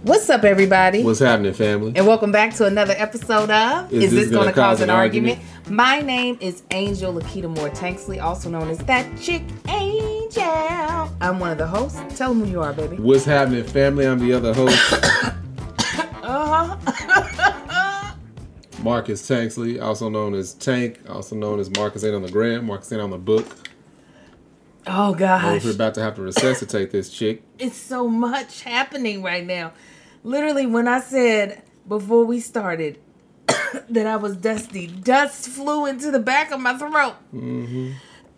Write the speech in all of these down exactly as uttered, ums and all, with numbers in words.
What's up, everybody? What's happening, family? And welcome back to another episode of Is, Is This, this Gonna, Gonna Cause, Cause an, an argument? Argument? My name is Angel Lakita Moore Tanksley, also known as That Chick Angel. I'm one of the hosts. Tell them who you are, baby. What's happening, family? I'm the other host, Uh-huh. Marcus Tanksley, also known as Tank, also known as Marcus Ain't on the Gram, Marcus Ain't on the Book. Oh, Oh, gosh. we're about to have to resuscitate this chick. It's so much happening right now. Literally, when I said before we started that I was dusty, dust flew into the back of my throat. Mm-hmm.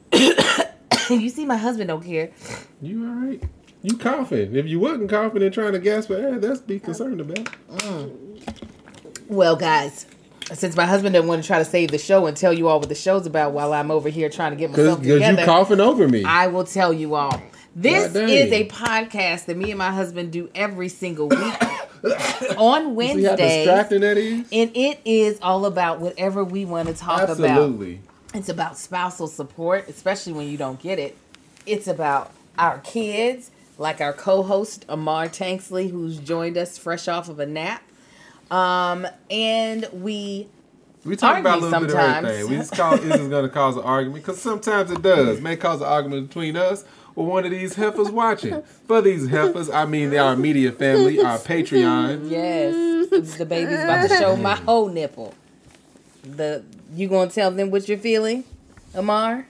You see, my husband don't care. You all right? You coughing. If you wasn't coughing and trying to gasp for air, that's be concerned about. Mm. Well, guys, since my husband didn't want to try to save the show and tell you all what the show's about while I'm over here trying to get myself Because together, you coughing over me. I will tell you all. This God dang. is a podcast that me and my husband do every single week on See how Wednesdays. distracting that is? And it is all about whatever we want to talk about. Absolutely. It's about spousal support, especially when you don't get it. It's about our kids, like our co-host, Amar Tanksley, who's joined us fresh off of a nap. Um, and we We talk about a argue little bit of sometimes. everything. We just call this is going to cause an argument because sometimes it does. May cause an argument between us or one of these heifers watching. For these heifers, I mean our immediate family, our Patreon. Yes, the baby's about to show my whole nipple. The you gonna tell them what you're feeling, Amar?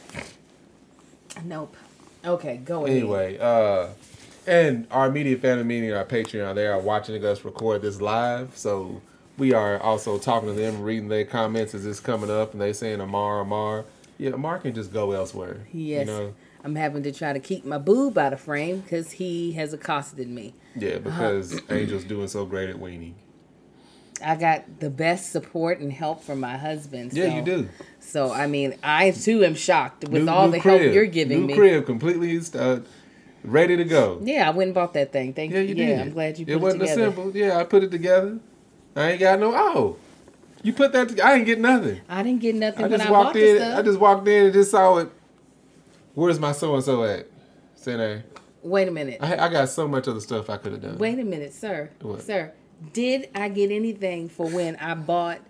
Nope. Okay, go ahead. Anyway, uh, and our immediate family, meaning our Patreon, they are watching us record this live. So we are also talking to them, reading their comments as it's coming up, and they saying Amar, Amar. Yeah, Amar can just go elsewhere. Yes, You know? I'm having to try to keep my boob out of frame because he has accosted me. Yeah, because Angel's doing so great at weaning. I got the best support and help from my husband. Yeah, so, you do. So, I mean, I too am shocked with New- all new the crib. help you're giving new me. crib, completely uh, ready to go. Yeah, I went and bought that thing. Thank Yeah, you. you Yeah, did. I'm glad you put it it, wasn't together. a simple. Yeah, I put it together. I ain't got no. Oh, you put that. To, I ain't get nothing. I didn't get nothing I when just I bought walked the in. stuff. I just walked in and just saw it. Where's my so and so at? Say there. Wait a minute. I, I got so much other stuff I could have done. Wait a minute, sir. What? Sir, did I get anything for when I bought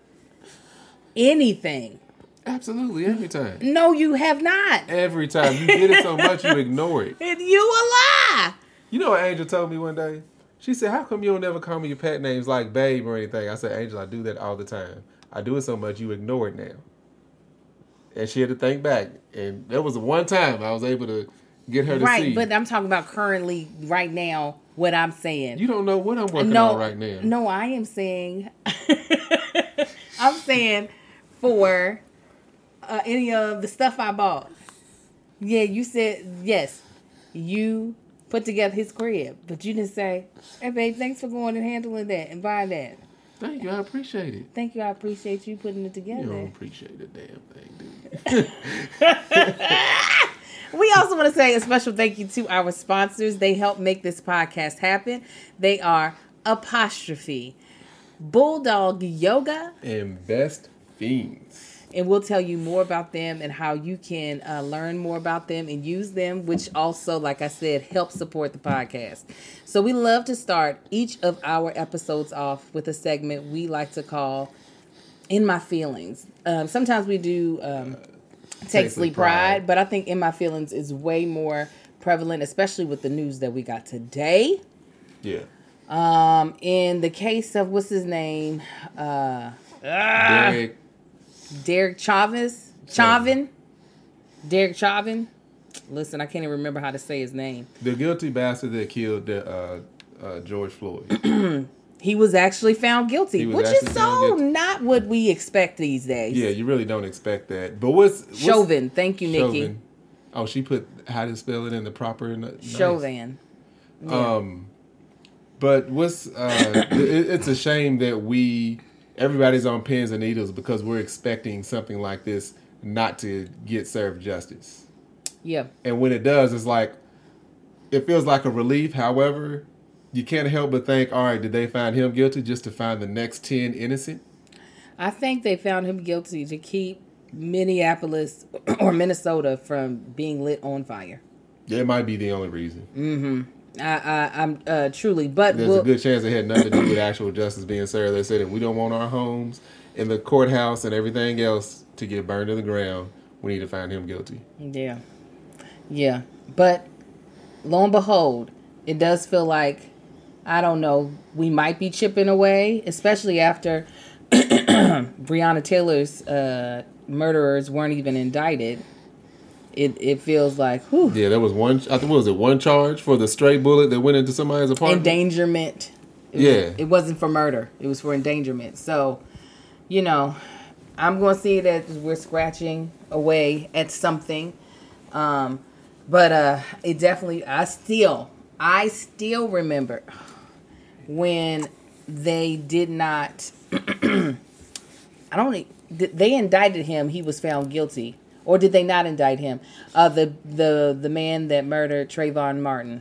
anything? Absolutely, every time. No, you have not. Every time you get it so much, you ignore it. And you a lie. You know what Angel told me one day? She said, "How come you don't ever call me your pet names like babe or anything?" I said, "Angel, I do that all the time. I do it so much you ignore it now." And she had to think back, and there was one time I was able to get her to Right, see. but I'm talking about currently, right now, what I'm saying. You don't know what I'm working no, on right now. No, I am saying, I'm saying for uh, any of the stuff I bought. Yeah, you said, yes, you put together his crib, but you didn't say, hey, babe, thanks for going and handling that and buying that. Thank you, I appreciate it. Thank you, I appreciate you putting it You together. don't appreciate the damn thing, dude. We also want to say a special thank you to our sponsors. They help make this podcast happen. They are Apostrophe, Bulldog Yoga, And Best Fiends. and we'll tell you more about them and how you can uh, learn more about them and use them, which also, like I said, help support the podcast. So we love to start each of our episodes off with a segment we like to call In My Feelings. Um, sometimes we do um, Take Sleep Pride, but I think In My Feelings is way more prevalent, especially with the news that we got today. Yeah. Um, in the case of, what's his name? Uh, Derek. Derek Chavis, Chauvin, Derek Chauvin. Listen, I can't even remember how to say his name. The guilty bastard that killed the, uh, uh, George Floyd. He was actually found guilty, He was which actually is found so guilty. not what we expect these days. Yeah, you really don't expect that. But what's... what's Chauvin. Thank you, Nikki. Chauvin. Oh, she put how to spell it in the proper... Nice. Chauvin. Yeah. Um, but what's... Uh, it, it's a shame that we... Everybody's on pins and needles because we're expecting something like this not to get served justice. yeah. And when it does, it's like... It feels like a relief. However, you can't help but think, all right, did they find him guilty just to find the next ten innocent? I think they found him guilty to keep Minneapolis or Minnesota from being lit on fire. Yeah, it might be the only reason. Mm-hmm. I, I, I'm uh, truly, but there's we'll, a good chance it had nothing to do with actual justice being served. They said if we don't want our homes and the courthouse and everything else to get burned to the ground, we need to find him guilty. Yeah, yeah. But lo and behold, it does feel like, I don't know, we might be chipping away, especially after Breonna Taylor's uh, murderers weren't even indicted. It it feels like, whew. Yeah, there was one, I think, what was it, one charge for the stray bullet that went into somebody's apartment? Endangerment. It yeah. Was, it wasn't for murder. It was for endangerment. So, you know, I'm going to see it as we're scratching away at something. Um, but uh, it definitely, I still, I still remember when they did not, I don't, they indicted him. He was found guilty. Or did they not indict him? Uh, the the the man that murdered Trayvon Martin.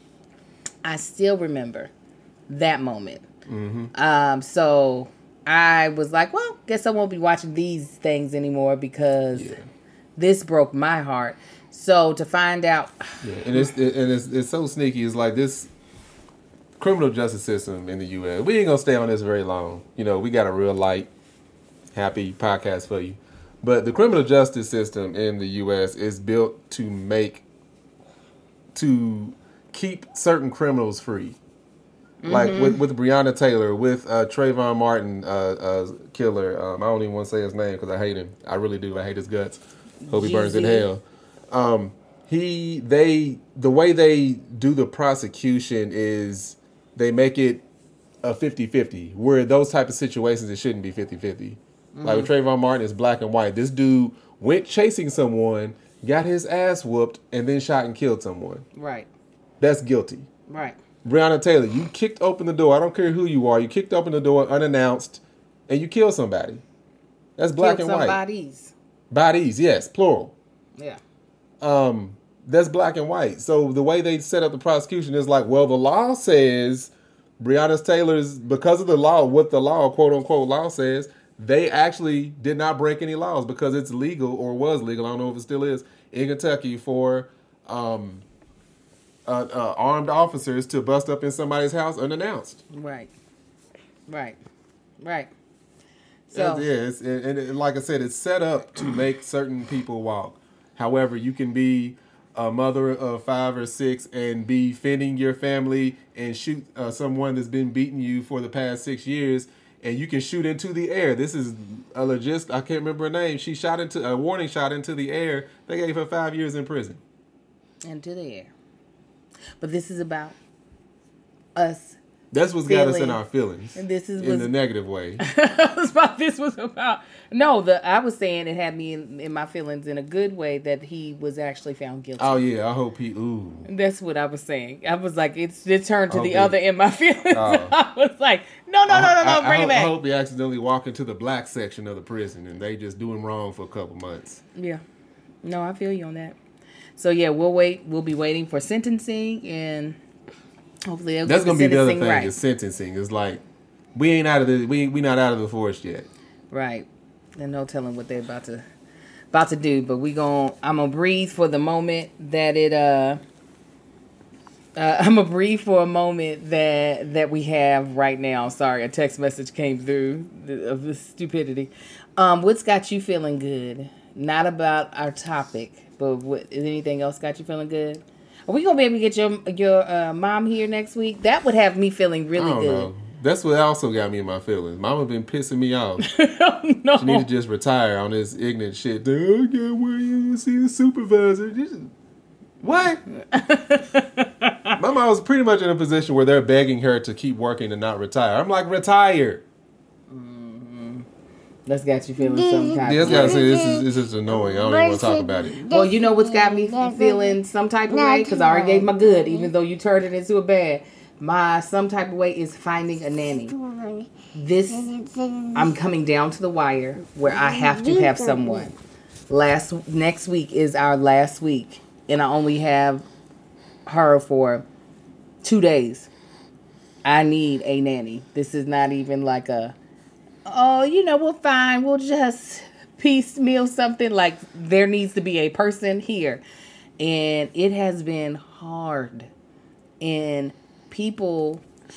I still remember that moment. Mm-hmm. Um, so I was like, well, guess I won't be watching these things anymore because yeah. this broke my heart. So to find out, yeah, and it's it, and it's it's so sneaky. It's like this criminal justice system in the U S. We ain't gonna stay on this very long. You know, we got a real light, happy podcast for you. But the criminal justice system in the U S is built to make, to keep certain criminals free. Mm-hmm. Like with, with Breonna Taylor, with uh, Trayvon Martin, uh, uh, killer. Um, I don't even want to say his name because I hate him. I really do. I hate his guts. Hope he burns in hell. Um, he, they, the way they do the prosecution is they make it a fifty-fifty, where those type of situations, it shouldn't be fifty-fifty. Mm-hmm. Like with Trayvon Martin, it's black and white. This dude went chasing someone, got his ass whooped, and then shot and killed someone. Right. That's guilty. Right. Breonna Taylor, you kicked open the door. I don't care who you are. You kicked open the door unannounced, and you killed somebody. That's black killed and white. Bodies. Bodies, yes, plural. Yeah. Um, that's black and white. So the way they set up the prosecution is like, well, the law says Breonna Taylor's, because of the law, what the law, quote unquote, law says, they actually did not break any laws because it's legal, or was legal, I don't know if it still is, in Kentucky for um, uh, uh, armed officers to bust up in somebody's house unannounced. Right. Right. Right. So yeah, it's, and, and like I said, it's set up to make certain people walk. However, you can be a mother of five or six and be fending your family and shoot uh, someone that's been beating you for the past six years. And you can shoot into the air. This is a legit, I can't remember her name. She shot into, a warning shot into the air. They gave her five years in prison. Into the air. But this is about us. That's what's feeling, got us in our feelings. And this is in the negative way. was about, this was about, no, the I was saying it had me in, in my feelings in a good way that he was actually found guilty. Oh, yeah. I hope he, ooh. That's what I was saying. I was like, it's it turned to okay. the other in my feelings. Oh. I was like, no, no, no, no, no, I, bring I, it back. I hope he accidentally walked into the black section of the prison and they just do him wrong for a couple months. Yeah. No, I feel you on that. So, yeah, we'll wait. We'll be waiting for sentencing, and hopefully they'll That's get the gonna be the other thing. right. Is sentencing. It's like we ain't out of the we we not out of the forest yet. Right. And no telling what they're about to about to do. But we gon' I'm gonna breathe for the moment that it uh, uh I'm gonna breathe for a moment that that we have right now. Sorry, a text message came through of the stupidity. Um, what's got you feeling good? Not about our topic, but what is anything else got you feeling good? Are we gonna be able to get your your uh, mom here next week? That would have me feeling really I don't good. know. That's what also got me in my feelings. Mama been pissing me off. Oh, no. She need to just retire on this ignorant shit. Oh, yeah, where you see the supervisor? Just, what? My mom was pretty much in a position where they're begging her to keep working and not retire. I'm like, retire. That's got you feeling some type Yeah, of that's gotta way. say this is this is annoying. I don't even want to talk about it. Well, you know what's got me feeling some type of way? Because I already gave my good, even though you turned it into a bad. My some type of way is finding a nanny. This, I'm coming down to the wire where I have to have someone. Last Next week is our last week, and I only have her for two days. I need a nanny. This is not even like a, oh, you know, we're fine. We'll just piecemeal something. Like, there needs to be a person here. And it has been hard. and people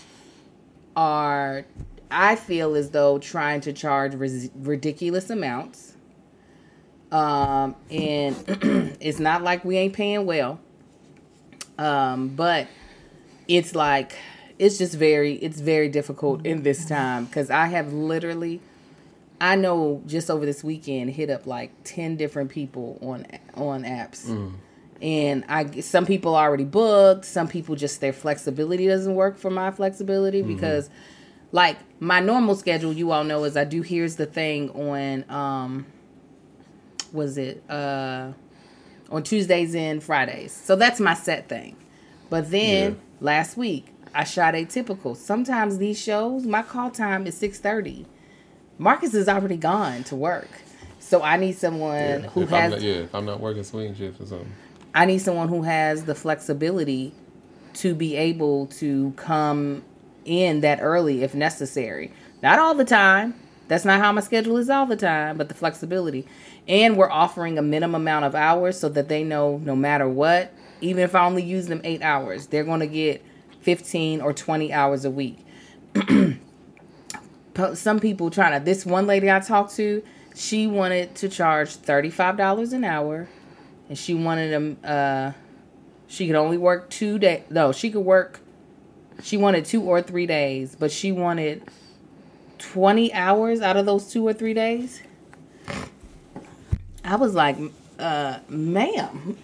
are, I feel as though, trying to charge ris- ridiculous amounts. Um, and it's not like we ain't paying well. Um, but it's like, it's just very, it's very difficult in this time, because I have literally, I know just over this weekend hit up like ten different people on on apps. Mm. And I some people already booked, some people just their flexibility doesn't work for my flexibility, mm-hmm. because like my normal schedule, you all know, is I do Here's the Thing on um was it uh on Tuesdays and Fridays. So that's my set thing. But then yeah. last week I shot Atypical. Sometimes these shows, my call time is six thirty. Marcus is already gone to work. So I need someone yeah, who if has... I'm not, yeah, if I'm not working swing shifts or something. I need someone who has the flexibility to be able to come in that early if necessary. Not all the time. That's not how my schedule is all the time, but the flexibility. And we're offering a minimum amount of hours so that they know no matter what, even if I only use them eight hours, they're going to get fifteen or twenty hours a week. Some people trying to, this one lady I talked to, she wanted to charge thirty-five dollars an hour, and she wanted them, uh, she could only work two days, no, she could work, she wanted two or three days, but she wanted twenty hours out of those two or three days. I was like, uh, ma'am.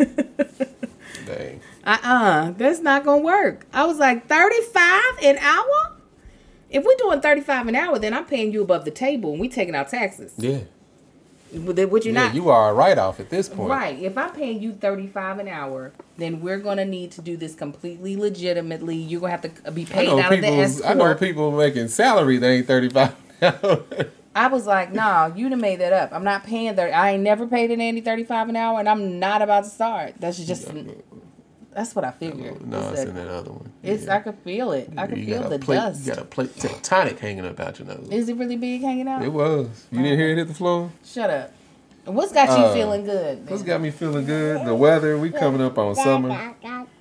Dang. Uh-uh, that's not gonna work. I was like, thirty-five an hour? If we're doing thirty-five an hour, then I'm paying you above the table and we taking out taxes. Yeah. Would you yeah, not? You are a write-off at this point. Right. If I'm paying you thirty-five an hour, then we're going to need to do this completely legitimately. You're going to have to be paid out of the escort. I know people making salary that ain't thirty-five an hour. I was like, nah, you done made that up. I'm not paying thirty. I ain't never paid an Andy thirty-five an hour, and I'm not about to start. That's just... That's what I figured. No, it's in that other one. It's yeah. I could feel it. I could you feel the plate, dust. You got a plate tectonic hanging up out your nose. Is it really big hanging out? It was. You oh. didn't hear it hit the floor? Shut up. What's got you uh, feeling good? Then? What's got me feeling good? The weather. We coming up on summer.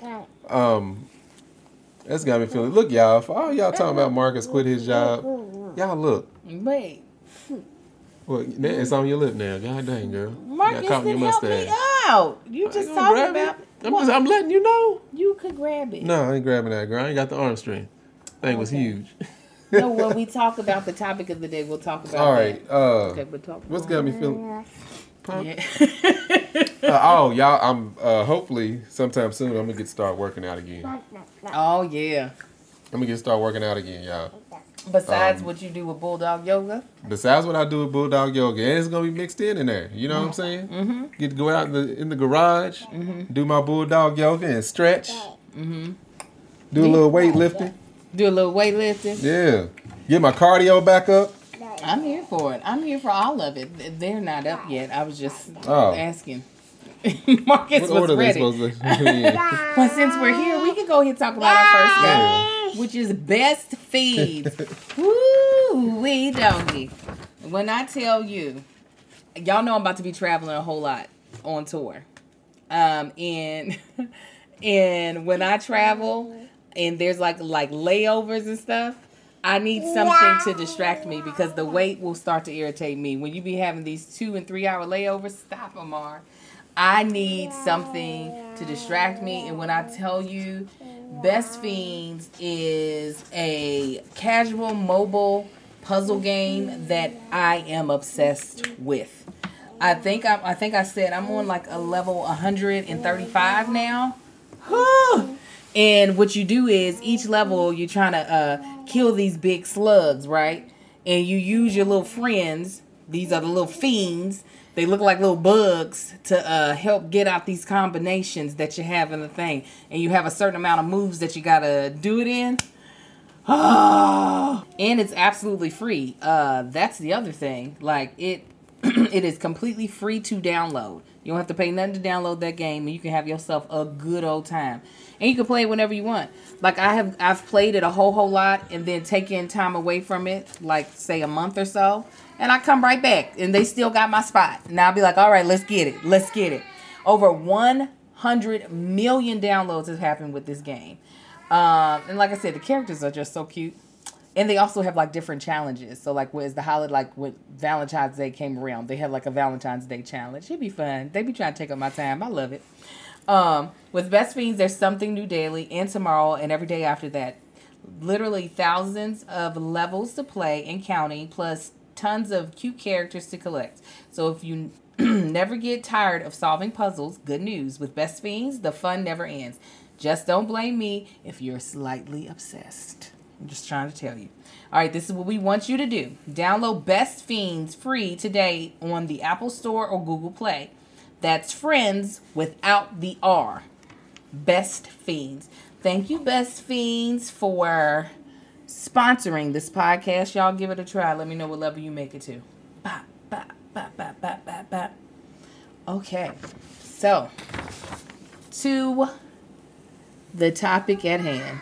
Um, that's got me feeling. Look, y'all. For all y'all talking about Marcus quit his job, y'all look. Wait. Well, it's on your lip now. God dang, girl. Marcus, you then help me out. You just talking about. I'm, just, I'm letting you know. You could grab it. No, I ain't grabbing that, girl. I ain't got the arm strength. Thing okay. was huge. No, when we talk about the topic of the day, we'll talk about All right. that. Uh, okay, we'll talk what's got me feeling? Yeah. uh, oh, y'all, I'm uh, hopefully sometime soon I'm going to get start working out again. Oh, yeah. I'm going to get start working out again, y'all. Besides um, what you do with Bulldog Yoga? Besides what I do with Bulldog Yoga. And it's going to be mixed in in there. You know mm-hmm. what I'm saying? Mm-hmm. Get to go out in the, in the garage, mm-hmm. do my Bulldog Yoga and stretch. Mm-hmm. Do a little weightlifting. Do a little weightlifting? Yeah. Get my cardio back up. I'm here for it. I'm here for all of it. They're not up yet. I was just oh. asking. Marcus what was ready. To yeah. But since we're here, we can go ahead and talk about our first game, yeah. which is Best Feeds. Woo wee doggy. When I tell you, y'all know I'm about to be traveling a whole lot on tour. Um, and and when I travel and there's like like layovers and stuff, I need something to distract me because the wait will start to irritate me. When you be having these two and three hour layovers, stop, Amar. I need something to distract me. And when I tell you, Best Fiends is a casual mobile puzzle game that I am obsessed with. I think I, I think I said I'm on like a level one hundred thirty-five now. And what you do is each level you're trying to uh, kill these big slugs, right? And you use your little friends. These are the little fiends. They look like little bugs to uh, help get out these combinations that you have in the thing. And you have a certain amount of moves that you got to do it in. Oh, and it's absolutely free. Uh, that's the other thing. Like, it, it is completely free to download. You don't have to pay nothing to download that game, and you can have yourself a good old time. And you can play it whenever you want. Like, I have, I've played it a whole, whole lot and then taken time away from it, like, say, a month or so. And I come right back, and they still got my spot. And I'll be like, all right, let's get it. Let's get it. Over one hundred million downloads has happened with this game. Um, and like I said, the characters are just so cute. And they also have like different challenges. So like as the holiday, like when Valentine's Day came around, they have like a Valentine's Day challenge. It'd be fun. They be trying to take up my time. I love it. Um, with Best Fiends, there's something new daily and tomorrow and every day after that. Literally thousands of levels to play and counting, plus tons of cute characters to collect. So if you never get tired of solving puzzles, good news. With Best Fiends, the fun never ends. Just don't blame me if you're slightly obsessed. I'm just trying to tell you. All right, this is what we want you to do. Download Best Fiends free today on the Apple Store or Google Play. That's friends without the R. Best Fiends. Thank you, Best Fiends, for sponsoring this podcast. Y'all give it a try. Let me know what level you make it to. Bop, bop, bop, bop, bop, bop, bop. Okay, so to the topic at hand.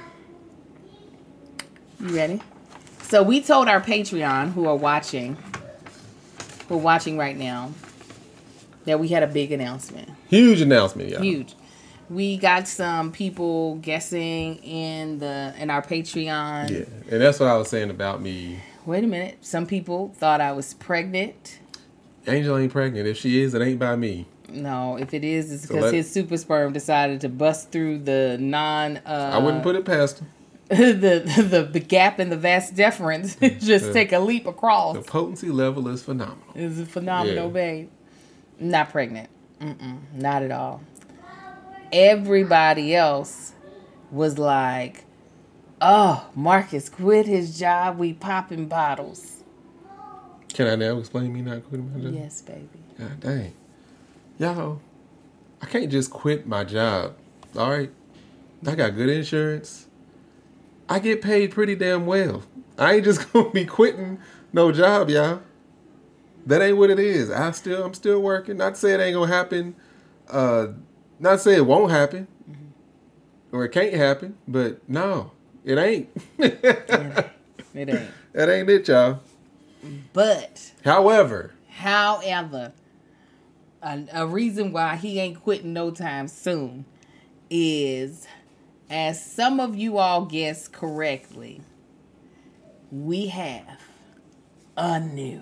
You ready? So we told our Patreon who are watching, who are watching right now, that we had a big announcement. Huge announcement, yeah. Huge. We got some people guessing in the in our Patreon. Yeah, and that's what I was saying about me. Wait a minute. Some people thought I was pregnant. Angel ain't pregnant. If she is, it ain't by me. No, if it is, it's So because let- his super sperm decided to bust through the non. Uh, I wouldn't put it past him. the, the the gap in the vas deferens. Just Yeah. take a leap across. The potency level is phenomenal. It's a phenomenal, Yeah. babe. Not pregnant. Mm-mm, not at all. Everybody else was like, oh, Marcus quit his job. We popping bottles. Can I now explain me not quitting my job? Yes, baby. God dang. Y'all, I can't just quit my job. All right? I got good insurance. I get paid pretty damn well. I ain't just gonna be quitting no job, y'all. That ain't what it is. I still, I'm still working. Not to say it ain't gonna happen. Uh, not to say it won't happen, mm-hmm. or it can't happen. But no, it ain't. It ain't. It ain't. That ain't it, y'all. But, However, however, a, a reason why he ain't quitting no time soon is, as some of you all guessed correctly, we have a new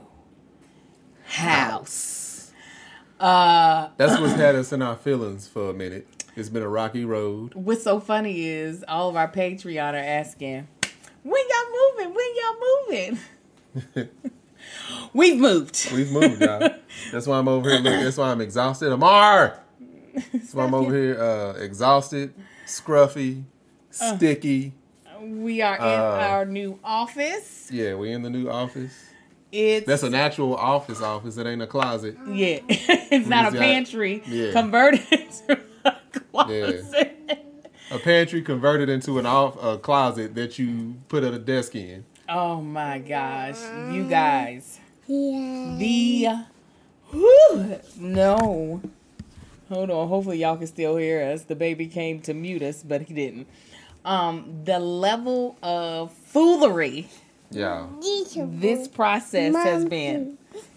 house. Uh, that's what's had us in our feelings for a minute. It's been a rocky road. what's so funny is all of our Patreon are asking, when y'all moving? When y'all moving? We've moved. We've moved, y'all. That's why I'm over here. Look, that's why I'm exhausted. Amar! That's why I'm over here uh, exhausted, scruffy, sticky. We are in Uh, our new office. Yeah, we in the new office. It's That's an actual office office. It ain't a closet. yeah. It's not a got- pantry yeah. converted into a closet. A pantry converted into an off a closet that you put at a desk in. Oh my gosh, you guys. The whew, no. Hold on. Hopefully y'all can still hear us. The baby came to mute us, but he didn't. Um, the level of foolery Yeah. this process has been.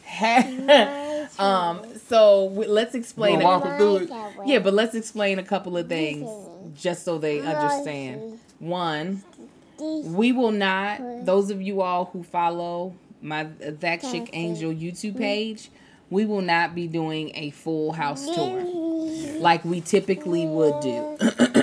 um, so w- let's explain. You wanna walk them through it? Yeah, but let's explain a couple of things just so they understand. One, we will not, those of you all who follow my That Chick Angel YouTube page, we will not be doing a full house tour like we typically would do.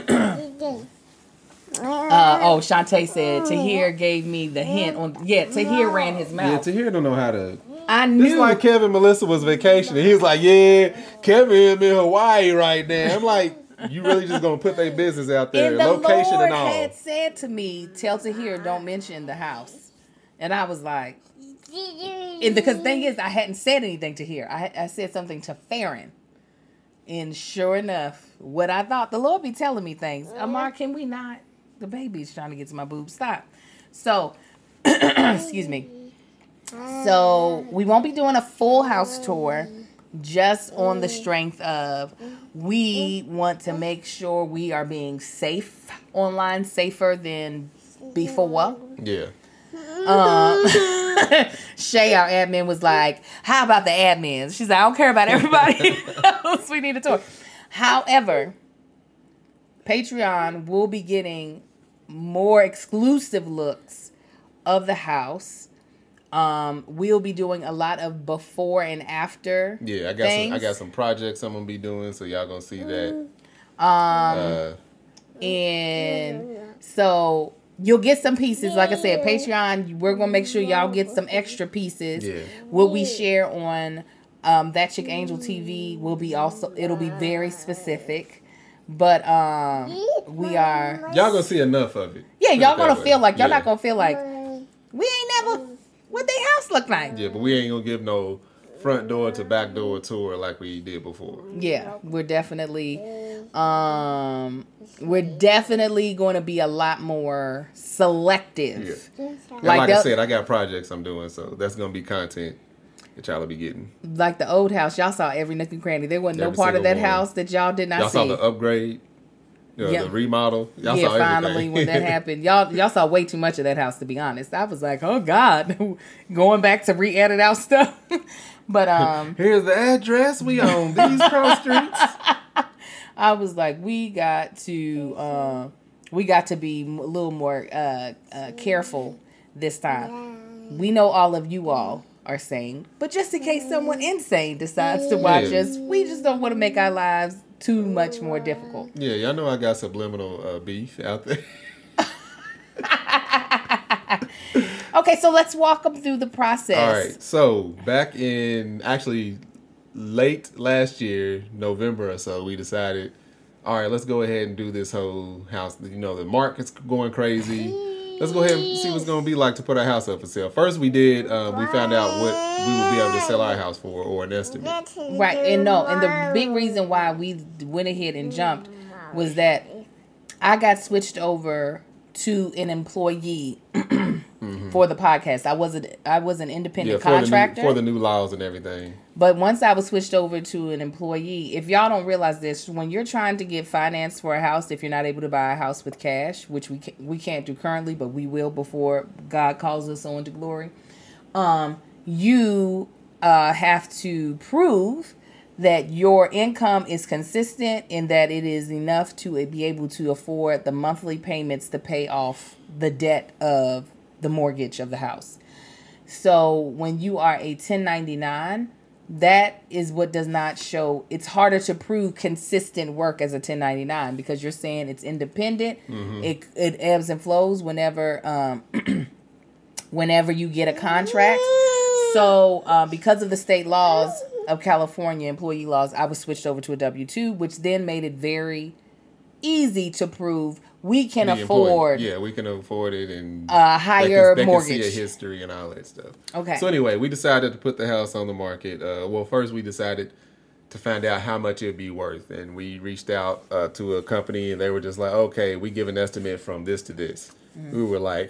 Uh, oh, Shantae said Tahir gave me the hint on. Yeah, Tahir ran his Yeah, mouth. Tahir don't know how to. I This knew. like Kevin Melissa was vacationing. He was like, yeah, Kevin in Hawaii right now. I'm like, you really just gonna put their business out there, and the location Lord and all. had said to me, "Tell Tahir don't mention the house," and I was like, and because the thing is, I hadn't said anything to Tahir. I I said something to Farron, and sure enough, what I thought, the Lord be telling me things. Amar, can we not? The baby's trying to get to my boob. Stop. So, excuse me. So we won't be doing a full house tour, just on the strength of we want to make sure we are being safe online, safer than before. Yeah. Um, Shay, our admin, was like, "How about the admins?" She's like, "I don't care about everybody else. We need a tour." However, Patreon will be getting more exclusive looks of the house. Um, we'll be doing a lot of before and after. Yeah, I got things. some. I got some projects I'm gonna be doing, so y'all gonna see that. Um, Uh, and so you'll get some pieces. Like I said, Patreon. We're gonna make sure y'all get some extra pieces. Yeah. What we share on um, That Chick Angel T V will be also. It'll be very specific, but um, we are. Y'all gonna see enough of it. Yeah, Put it y'all that gonna way. feel like y'all Yeah. not gonna feel like we ain't never. What they house look like? Yeah, but we ain't gonna give no front door to back door tour like we did before. Yeah, we're definitely, um, we're definitely going to be a lot more selective. Yeah. And Like like, I that- said, I got projects I'm doing, so that's gonna be content that y'all will be getting. Like the old house, y'all saw every nook and cranny. There wasn't no Every part of single that one. house that y'all did not Y'all see. saw the upgrade, you know, Yeah. the remodel. Y'all yeah, saw finally everything. when that happened, y'all y'all saw way too much of that house. To be honest, I was like, oh God, going back to re-edit out stuff. But um, Here's the address. We own these cross streets. I was like, we got to, uh, we got to be a little more uh, uh, careful this time. We know all of you all are sane, but just in case someone insane decides to watch Yeah. us, we just don't want to make our lives too much more difficult. Yeah, y'all know I got subliminal uh, beef out there. Okay, so let's walk them through the process. All right, so back in actually late last year, November or so, we decided, all right, let's go ahead and do this whole house. You know, the market's going crazy. Let's go ahead and see what's going to be like to put our house up for sale. First, we did, uh, we found out what we would be able to sell our house for, or an estimate. Right, and no, and the big reason why we went ahead and jumped was that I got switched over to an employee Mm-hmm. for the podcast. I wasn't I was an independent Yeah, for the, contractor. new, for the new laws and everything. But once I was switched over to an employee, if y'all don't realize this, when you're trying to get finance for a house, if you're not able to buy a house with cash, which we can, we can't do currently, but we will before God calls us on to glory, um, you uh, have to prove that your income is consistent and that it is enough to be able to afford the monthly payments to pay off the debt of the mortgage of the house. So when you are a ten ninety-nine, that is what does not show. It's harder to prove consistent work as a ten ninety-nine because you're saying it's independent. Mm-hmm. It it ebbs and flows whenever um, whenever you get a contract. So uh, because of the state laws of California, employee laws, I was switched over to a W two, which then made it very easy to prove we can The afford employee- Yeah, we can afford it and a higher they can, they mortgage. can see a history and all that stuff. Okay. So anyway, we decided to put the house on the market. Uh, well, first we decided to find out how much it'd be worth, and we reached out uh, to a company, and they were just like, "Okay, we give an estimate from this to this." Mm-hmm. We were like,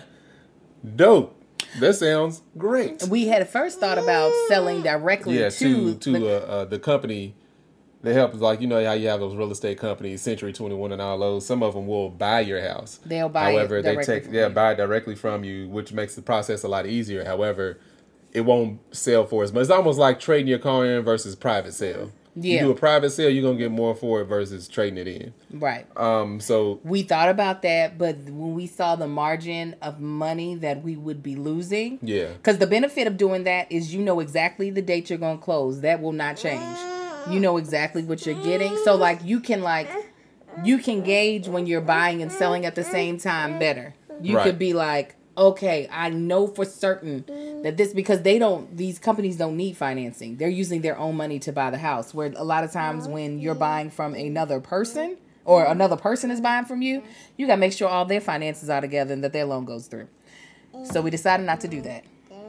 "Dope! That sounds great." We had first thought about selling directly Yeah, to, to to the, uh, uh, the company. They help, like, you know how you have those real estate companies, Century twenty-one and all those. Some of them will buy your house. They'll buy However, it they directly take from yeah you. buy it directly from you, which makes the process a lot easier. However, it won't sell for as much. It's almost like trading your car in versus private sale. Yeah. You do a private sale, you're gonna get more for it versus trading it in. right. Um. So We thought about that, but when we saw the margin of money that we would be losing, yeah. because the benefit of doing that is you know exactly the date you're going to close. That will not change. You know exactly what you're getting. So like you can like you can gauge when you're buying and selling at the same time better. You Right. could be like, okay, I know for certain that this, because they don't, these companies don't need financing. They're using their own money to buy the house. Where a lot of times when you're buying from another person or another person is buying from you, you got to make sure all their finances are together and that their loan goes through. So we decided not to do that.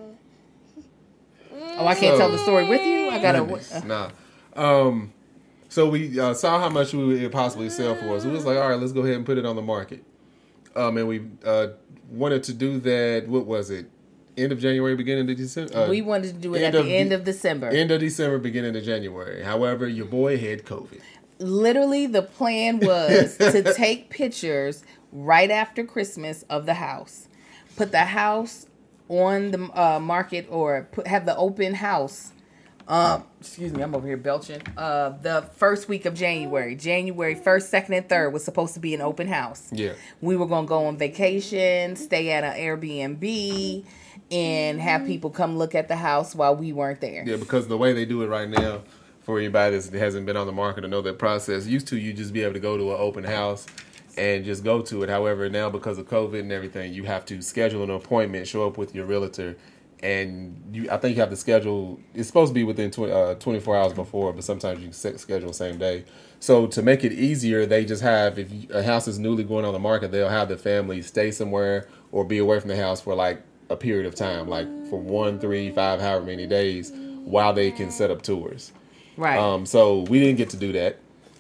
Oh, I can't So- tell the story with you? I got Goodness, to... nah. Um, so we uh, saw how much we would possibly sell for. So we was like, all right, let's go ahead and put it on the market. Um, and we uh, wanted to do that. What was it? End of January, beginning of December. Uh, We wanted to do it end at of the end de- of December. End of December, beginning of January. However, your boy had COVID. Literally, the plan was to take pictures right after Christmas of the house, put the house on the uh, market, or put, have the open house Um, excuse me, I'm over here belching. Uh, the first week of January, January first, second, and third was supposed to be an open house. Yeah. We were gonna go on vacation, stay at an Airbnb, and have people come look at the house while we weren't there. Yeah, because the way they do it right now, for anybody that hasn't been on the market or know that process, used to you just be able to go to an open house and just go to it. However, now because of COVID and everything, you have to schedule an appointment, show up with your realtor, and you. I think you have to schedule. It's supposed to be within twenty, uh, twenty-four hours before, but sometimes you can set, schedule the same day. So to make it easier, they just have, if you, a house is newly going on the market, they'll have the family stay somewhere or be away from the house for like a period of time, like for one, three, five, however many days, while they can set up tours. Right. Um. So we didn't get to do that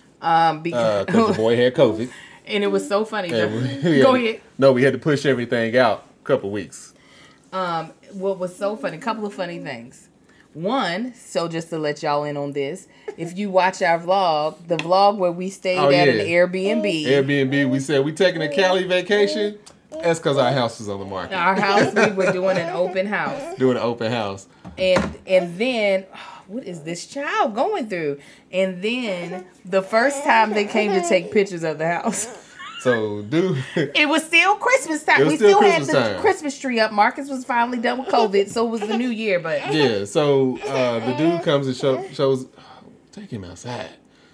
Um. Because because the boy had COVID. and it was so funny. And The- we had Go to- ahead. No, we had to push everything out a couple weeks. Um, what was so funny, a couple of funny things. One, so just to let y'all in on this, if you watch our vlog, the vlog where we stayed Oh, at yeah. an Airbnb. Airbnb, we said we taking a Cali vacation. That's because our house was on the market. Our house, we were doing an open house. Doing an open house. And and then, what is this child going through? And then, the first time they came to take pictures of the house, So, dude, it was still Christmas time. It was We still still had Christmas the time. Christmas tree up. Marcus was finally done with COVID, so it was the new year. But yeah. So uh, the dude comes and show, shows. Take him outside.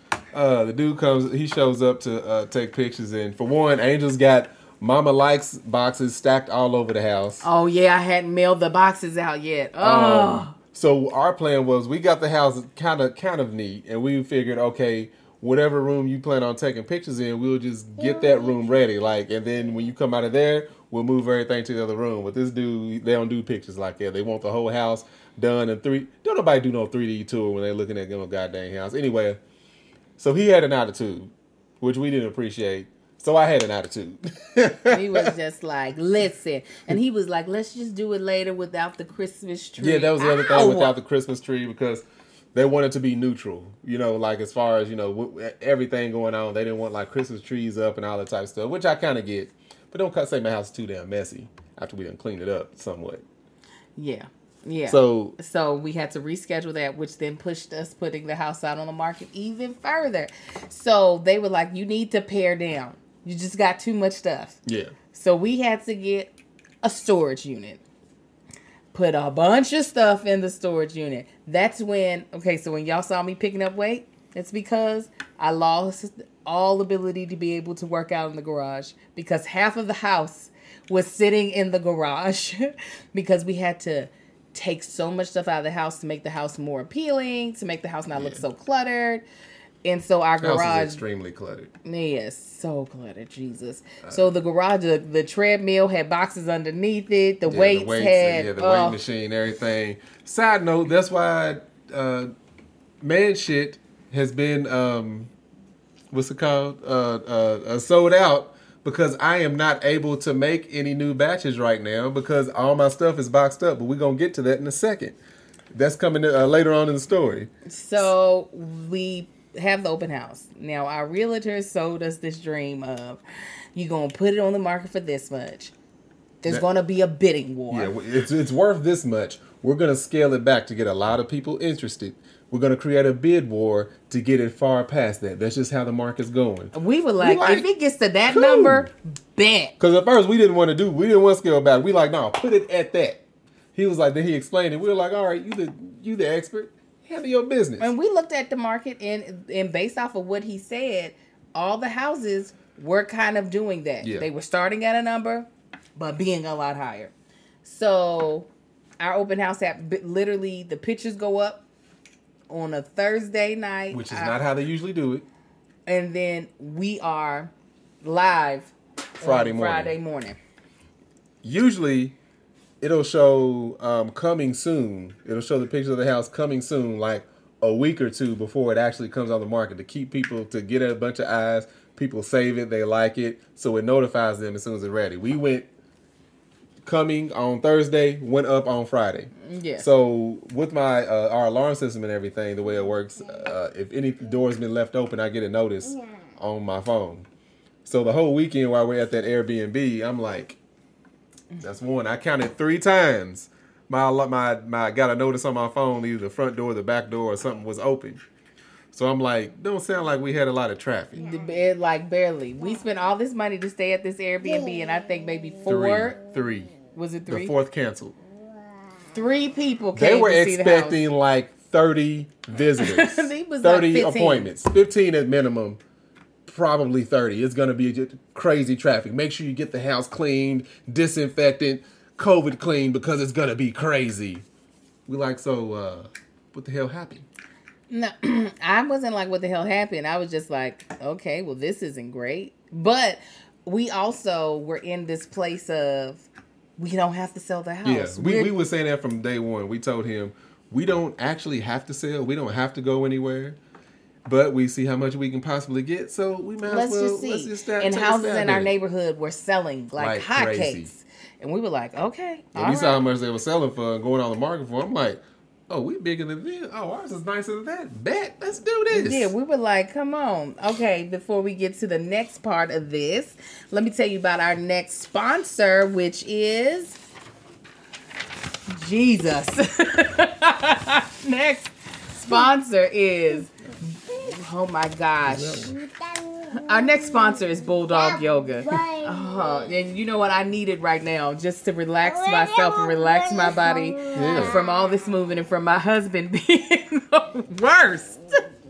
Uh, the dude comes. He shows up to uh, take pictures. And for one, Angel's got Mama Likes boxes stacked all over the house. oh yeah, I hadn't mailed the boxes out yet. Oh. Um, so our plan was we got the house kind of kind of neat, and we figured, okay, whatever room you plan on taking pictures in, we'll just get that room ready. Like, and then when you come out of there, we'll move everything to the other room. But this dude, they don't do pictures like that. They want the whole house done in three. Don't nobody do no three D tour when they're looking at no goddamn house. Anyway, so he had an attitude, which we didn't appreciate. So I had an attitude. He was just like, listen. And he was like, let's just do it later without the Christmas tree. Yeah, that was the other Ow! thing without the Christmas tree, because they wanted to be neutral, you know, like as far as, you know, w- everything going on. They didn't want like Christmas trees up and all that type of stuff, which I kind of get. But don't cut- say my house is too damn messy after we done cleaned it up somewhat. Yeah. Yeah. So, So we had to reschedule that, which then pushed us putting the house out on the market even further. So they were like, you need to pare down. You just got too much stuff. yeah. So we had to get a storage unit. Put a bunch of stuff in the storage unit. That's when, okay, so when y'all saw me picking up weight, it's because I lost all ability to be able to work out in the garage because half of the house was sitting in the garage because we had to take so much stuff out of the house to make the house more appealing, to make the house not look so cluttered. And so our The house garage, is extremely cluttered. yes, so cluttered, Jesus. So the garage, the, the treadmill had boxes underneath it. The Yeah, weights, the weights had, and, yeah, the oh, weight machine, everything. Side note, that's why uh, man shit has been, um, what's it called? Uh, uh, uh, sold out because I am not able to make any new batches right now because all my stuff is boxed up. But we're going to get to that in a second. That's coming uh, later on in the story. So we have the open house. Now our realtor sold us this dream of you're gonna put it on the market for this much. There's That- gonna be a bidding war. Yeah, it's, it's worth this much. We're going to scale it back to get a lot of people interested. We're going to create a bid war to get it far past that. That's just how the market's going. We were like, like, if it gets to that cool. number, bet. Because at first we didn't want to do, we didn't want to scale back. We like, no, put it at that. He was like, then he explained it. We were like, all right, you the you the expert. Handle your business. And we looked at the market and and based off of what he said, all the houses were kind of doing that. Yeah. They were starting at a number, but being a lot higher. So our open house app, literally the pictures go up on a Thursday night. Which is I- not how they usually do it. And then we are live Friday on morning. Friday morning. Usually, it'll show um, coming soon. It'll show the picture of the house coming soon, like a week or two before it actually comes on the market to keep people, to get a bunch of eyes. People save it, they like it, so it notifies them as soon as it's ready. We went coming on Thursday, went up on Friday. Yeah. So with my uh, our alarm system and everything, the way it works, uh, if any door's been left open, I get a notice on my phone. So the whole weekend while we're at that Airbnb, I'm like, that's one. I counted three times my my my got a notice on my phone, either the front door, the back door, or something was open. So I'm like, don't sound like we had a lot of traffic. The bed, like barely. We spent all this money to stay at this Airbnb, and I think maybe four. Three. Three. Was it three? The fourth canceled. Three people came They were to see expecting the house. like thirty visitors, was thirty like appointments, fifteen at minimum. Probably thirty. It's going to be just crazy traffic. Make sure you get the house cleaned, disinfected, COVID clean, because it's going to be crazy. We like, so uh, what the hell happened? No, I wasn't like, what the hell happened? I was just like, okay, well, this isn't great. But we also were in this place of, we don't have to sell the house. Yeah, we, We're- we were saying that from day one. We told him, we don't actually have to sell. We don't have to go anywhere. But we see how much we can possibly get, so we might Let's as well. just see. Let's just start, and take a houses stab in at our it. neighborhood were selling like, Like crazy. hotcakes. And we were like, okay. And all we saw how right. much they were selling for and going on the market for. I'm like, oh, we bigger than this. Oh, ours is nicer than that. Bet, let's do this. Yeah, we were like, come on. Okay, before we get to the next part of this, let me tell you about our next sponsor, which is Jesus. Next sponsor is, oh my gosh. Our next sponsor is Bulldog Yoga. Oh, and you know what I needed right now, just to relax myself and relax my body Yeah. from all this moving and from my husband being the worst.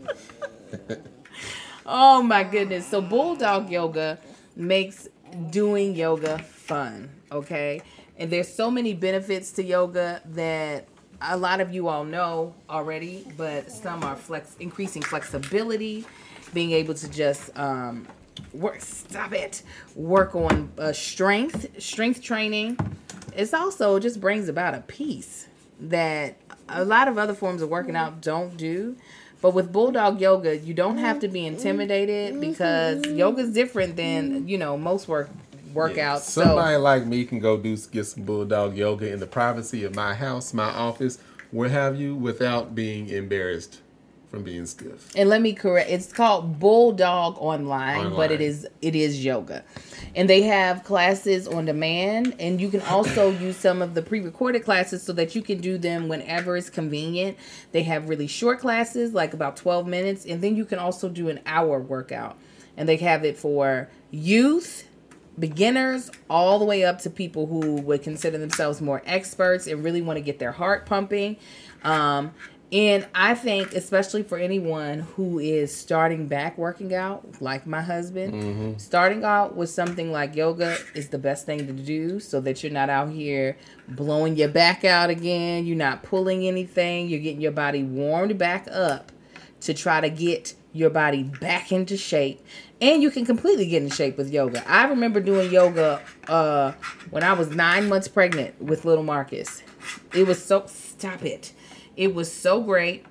Oh my goodness. So Bulldog Yoga makes doing yoga fun, okay? And there's so many benefits to yoga that a lot of you all know already, but some are flex increasing flexibility, being able to just um, work, stop it, work on uh, strength, strength training. It's also just brings about a peace that a lot of other forms of working out don't do. But with Bulldog Yoga, you don't have to be intimidated because yoga is different than, you know, most work workouts. Yeah. So Somebody like me can go do get some Bulldog Yoga in the privacy of my house, my office, where have you, without being embarrassed from being stiff. And let me correct, it's called Bulldog Online, Online. but it is it is yoga. And they have classes on demand, and you can also use some of the pre-recorded classes so that you can do them whenever it's convenient. They have really short classes, like about twelve minutes, and then you can also do an hour workout. And they have it for youth, beginners, all the way up to people who would consider themselves more experts and really want to get their heart pumping. Um, and I think, especially for anyone who is starting back working out, like my husband, Mm-hmm. starting out with something like yoga is the best thing to do so that you're not out here blowing your back out again. You're not pulling anything. You're getting your body warmed back up to try to get your body back into shape. And you can completely get in shape with yoga. I remember doing yoga uh, when I was nine months pregnant with little Marcus. It was so, stop it. It was so great.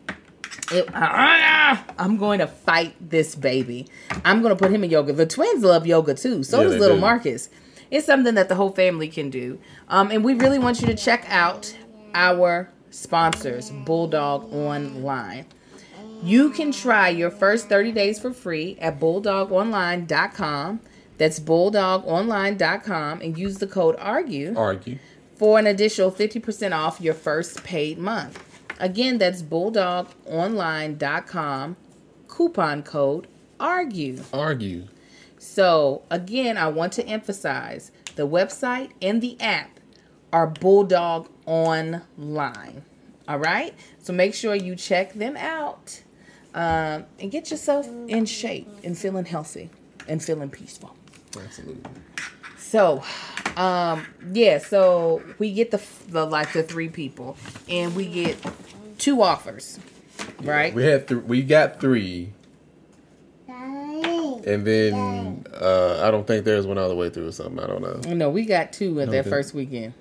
It, ah, I'm going to fight this baby. I'm going to put him in yoga. The twins love yoga too. So Yeah, does they little do. Marcus. It's something that the whole family can do. Um, and we really want you to check out our sponsors, Bulldog Online. You can try your first thirty days for free at bulldog online dot com. That's bulldog online dot com, and use the code ARGUE Argue. for an additional fifty percent off your first paid month. Again, that's bulldog online dot com, coupon code ARGUE. Argue. So, again, I want to emphasize the website and the app are Bulldog Online. All right? So make sure you check them out um, and get yourself in shape and feeling healthy and feeling peaceful. Absolutely. So, um, yeah, so we get the, the like the three people and we get two offers, right? We had th- we got three, and then uh, I don't think there's one all the way through or something. I don't know. No, we got two at that Okay. first weekend.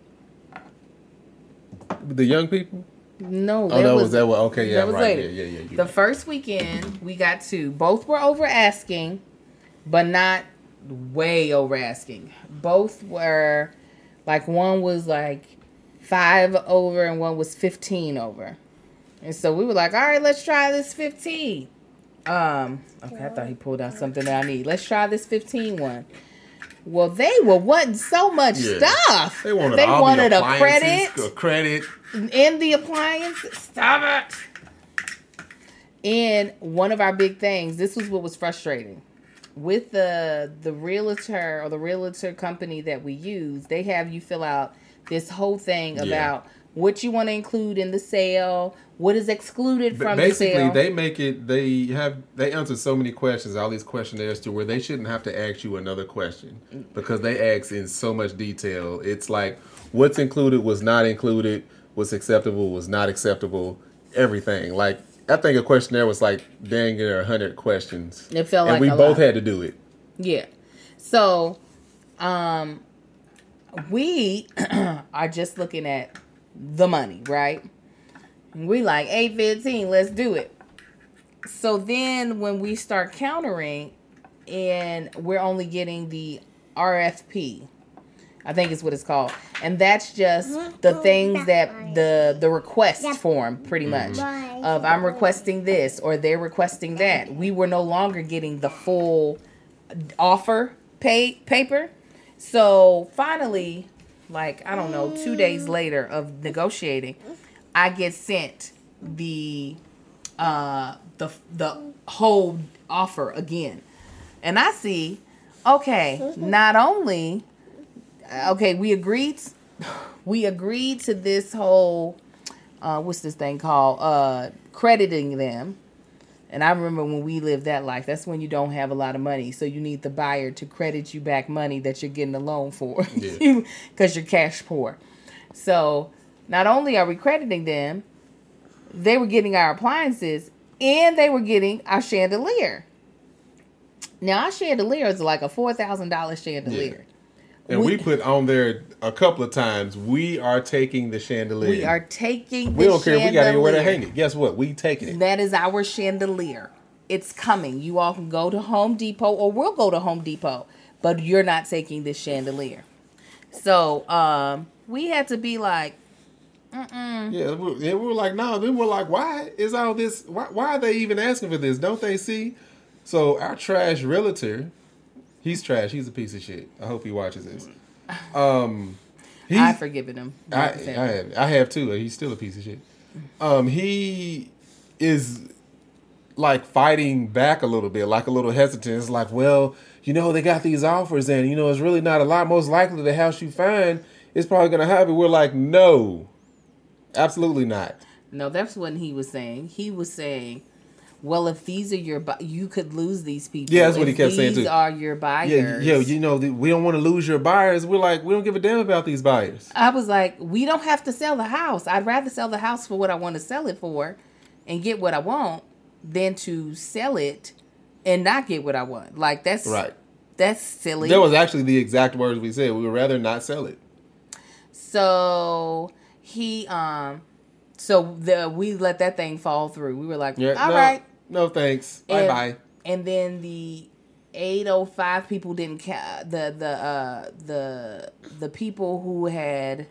The young people. No, Oh, that that was, was that was okay. Yeah, that was right. later. Yeah, yeah, yeah. you're The right. first weekend, we got two. Both were over asking, but not way over asking. Both were, like, one was like five over and one was fifteen over. And so we were like, all right, let's try this fifteen. Um, okay, I thought he pulled out something that I need. Let's try this fifteen one. Well, they were wanting so much Yeah. stuff. They wanted, they all wanted the a credit. appliances, a credit. In the appliances. Stop it. And one of our big things, this was what was frustrating. With the the realtor or the realtor company that we use, they have you fill out this whole thing about Yeah. what you want to include in the sale, what is excluded But from basically, the sale. they make it. They have they answer so many questions, all these questionnaires, to where they shouldn't have to ask you another question because they ask in so much detail. It's like what's included, was not included, what's acceptable, was not acceptable, everything. Like I think a questionnaire was like dang near a hundred questions. It felt and like we a both lot. had to do it. Yeah. So, um, we are just looking at the money, right? We like eight fifteen, let's do it. So then when we start countering and we're only getting the R F P, I think is what it's called. And that's just the things that the the request form pretty much of I'm requesting this or they're requesting that. We were no longer getting the full offer pay paper. So finally, like I don't know, two days later of negotiating, I get sent the uh the the whole offer again. And I see, okay, not only okay, we agreed we agreed to this whole uh what's this thing called? Uh crediting them. And I remember when we lived that life, that's when you don't have a lot of money. So you need the buyer to credit you back money that you're getting a loan for. Yeah. Because you're cash poor. So not only are we crediting them, they were getting our appliances and they were getting our chandelier. Now our chandelier is like a four thousand dollars chandelier. And we, we put on there a couple of times, we are taking the chandelier. We are taking the We don't care if we got anywhere to chandelier. hang it. Guess what? We taking it. That is our chandelier. It's coming. You all can go to Home Depot or we'll go to Home Depot. But you're not taking this chandelier. So um, we had to be like, mm-mm. Yeah, we, yeah, we were like, no. Then we're like, why is all this? Why, why are they even asking for this? Don't they see? So our trash realtor, he's trash. He's a piece of shit. I hope he watches this. Um, he, I've forgiven him. I, I have. I have too. He's still a piece of shit. Um, he is like fighting back a little bit, like a little hesitant. It's like, well, you know, they got these offers, and you know, it's really not a lot. Most likely, the house you find is probably going to have it. We're like, no, absolutely not. No, that's what he was saying. He was saying, well, if these are your, bu- you could lose these people. Yeah, that's what if he kept saying, These too. are your buyers. Yeah, yeah, you know, we don't want to lose your buyers. We're like, we don't give a damn about these buyers. I was like, we don't have to sell the house. I'd rather sell the house for what I want to sell it for and get what I want than to sell it and not get what I want. Like, that's Right. That's silly. That was actually the exact words we said. We would rather not sell it. So he, um, so the we let that thing fall through. We were like, Yeah, all no, right. No, thanks. Bye And- bye. And then the eight oh five people didn't ca- the the uh the the people who had,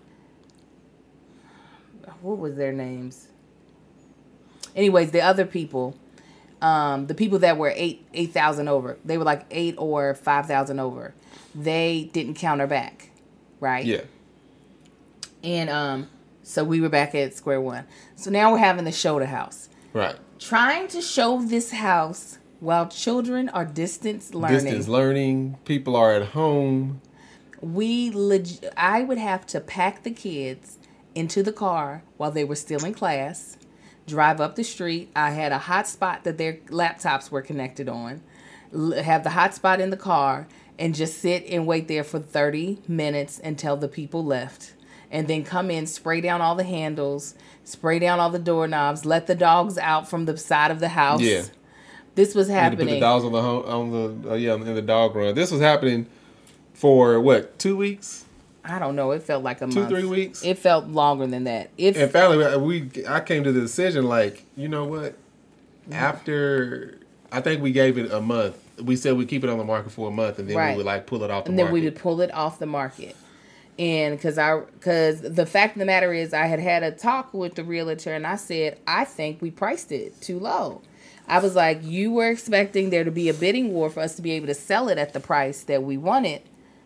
what was their names? Anyways, the other people, um, the people that were eight eight thousand over, they were like eight or five thousand over. They didn't counter back, right? Yeah. And um, so we were back at square one. So now we're having to show the house. Right. Trying to show this house while children are distance learning. Distance learning. People are at home. We leg- I would have to pack the kids into the car while they were still in class, drive up the street. I had a hotspot that their laptops were connected on, l- have the hotspot in the car, and just sit and wait there for thirty minutes until the people left. And then come in, spray down all the handles, spray down all the doorknobs, let the dogs out from the side of the house. Yeah. This was You had to put happening. the dogs on the home, on the uh, yeah in the dog run. This was happening for what, two weeks, I don't know. It felt like a two month. three weeks. It felt longer than that. If And finally, we I came to the decision like, you know what? After I think we gave it a month. We said we'd keep it on the market for a month, and then Right. we would like pull it off the and then market. we would pull it off the market. And because I, because the fact of the matter is, I had had a talk with the realtor, and I said, I think we priced it too low. I was like, you were expecting there to be a bidding war for us to be able to sell it at the price that we wanted,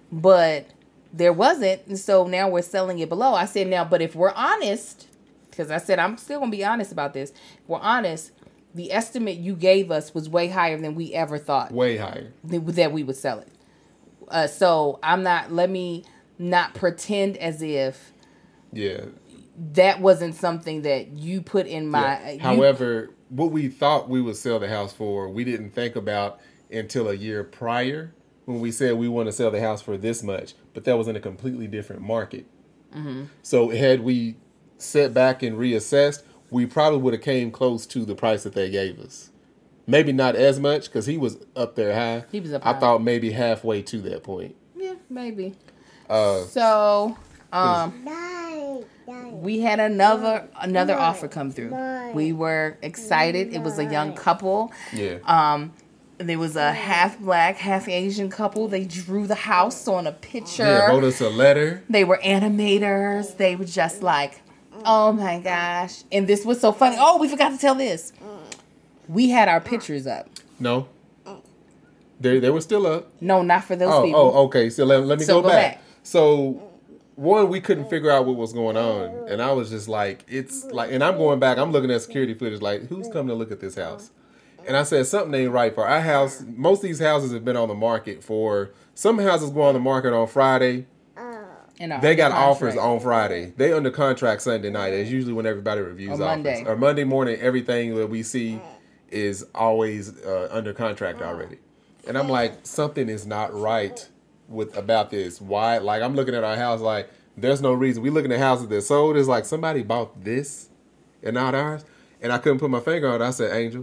but there wasn't. And so now we're selling it below. I said, now, but if we're honest, because I said, I'm still going to be honest about this. If we're honest, the estimate you gave us was way higher than we ever thought. Way higher. That we would sell it. Uh, so I'm not, let me not pretend as if yeah, that wasn't something that you put in my... Yeah. You, However, what we thought we would sell the house for, we didn't think about until a year prior when we said we want to sell the house for this much. But that was in a completely different market. Mm-hmm. So had we sat back and reassessed, we probably would have came close to the price that they gave us. Maybe not as much because he was up there high. He was up I high. thought maybe halfway to that point. Yeah, maybe. Uh, so, um, we had another another offer come through. We were excited. It was a young couple. Yeah. Um, there was a half black, half Asian couple. They drew the house on a picture. Yeah, wrote us a letter. They were animators. They were just like, oh my gosh. And this was so funny. Oh, we forgot to tell this. We had our pictures up. No. They they were still up. No, not for those oh, people. Oh, okay. So let, let me So go, go back. back. So, one, we couldn't figure out what was going on. And I was just like, it's like, and I'm going back, I'm looking at security footage like, who's coming to look at this house? And I said, something ain't right for our house. Most of these houses have been on the market for, some houses go on the market on Friday. And They got contract. offers on Friday. They under contract Sunday night. It's usually when everybody reviews Or offers. Monday. Or Monday morning, everything that we see is always uh, under contract already. And I'm like, something is not right with about this. Why? Like, I'm looking at our house like, there's no reason. We looking at houses that sold. It's like somebody bought this and not ours. And I couldn't put my finger on it. I said, Angel,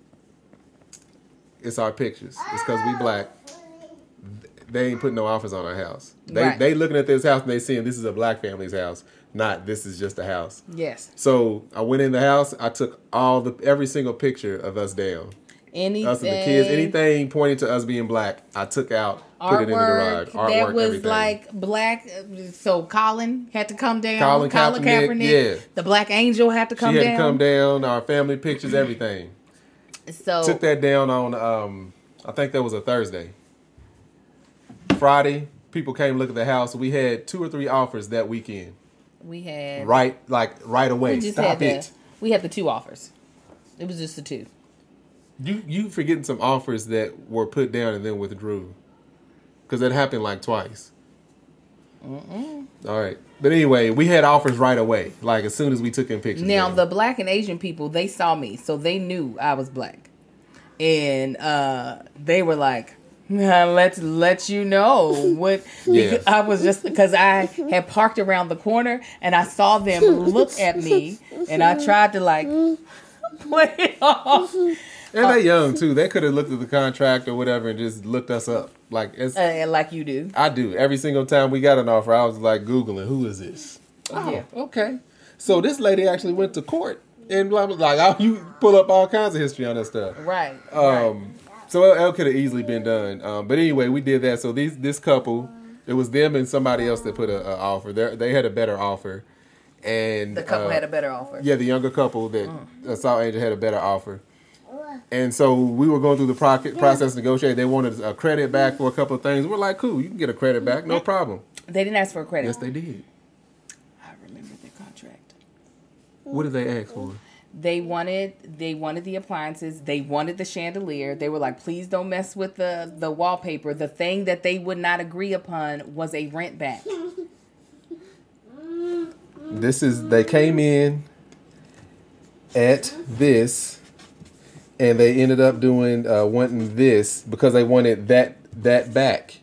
it's our pictures. It's because we black. They ain't putting no offers on our house. They Right. they looking at this house and they seeing this is a black family's house, not this is just a house. Yes. So I went in the house. I took all the every single picture of us down. Anything. Us and the kids. Anything pointing to us being black, I took out, put it in the garage. Artwork, Artwork, that was everything. like black. So Colin had to come down. Colin Kaepernick, yeah. The Black Angel had to come she had down. to come down. Our family pictures, everything. So Took that down on. Um, I think that was a Thursday. Friday, people came look at the house. We had two or three offers that weekend. we had Right, like right away. We just Stop had it. the, we had the two offers. It was just the two. You you forgetting some offers that were put down and then withdrew, because that happened like twice. Mm-mm. All right, but anyway, we had offers right away, like as soon as we took in pictures. Now down. the black and Asian people, they saw me, so they knew I was black, and uh, they were like, "Let's let you know what." Yeah. I was just because I had parked around the corner and I saw them look at me, and I tried to like play it off. and they're young too. They could have looked at the contract or whatever and just looked us up, like it's, Uh, like you do. I do every single time we got an offer. I was like googling, who is this? Oh, Yeah. okay. So this lady actually went to court and blah blah. Like I, you pull up all kinds of history on that stuff. Right. right. Um, so it, it could have easily been done. Um, but anyway, we did that. So these this couple, it was them and somebody else that put a, a offer. They they had a better offer, and The couple uh, had a better offer. yeah, the younger couple that uh, saw Angel had a better offer. And so we were going through the pro- process to negotiate. They wanted a credit back for a couple of things. We're like, cool, you can get a credit back, no problem. They didn't ask for a credit. Yes, they did. I remember the contract. What did they ask for? They wanted they wanted the appliances. They wanted the chandelier. They were like, please don't mess with the, the wallpaper. The thing that they would not agree upon was a rent back. This is, they came in at this, and they ended up doing, uh, wanting this because they wanted that, that back.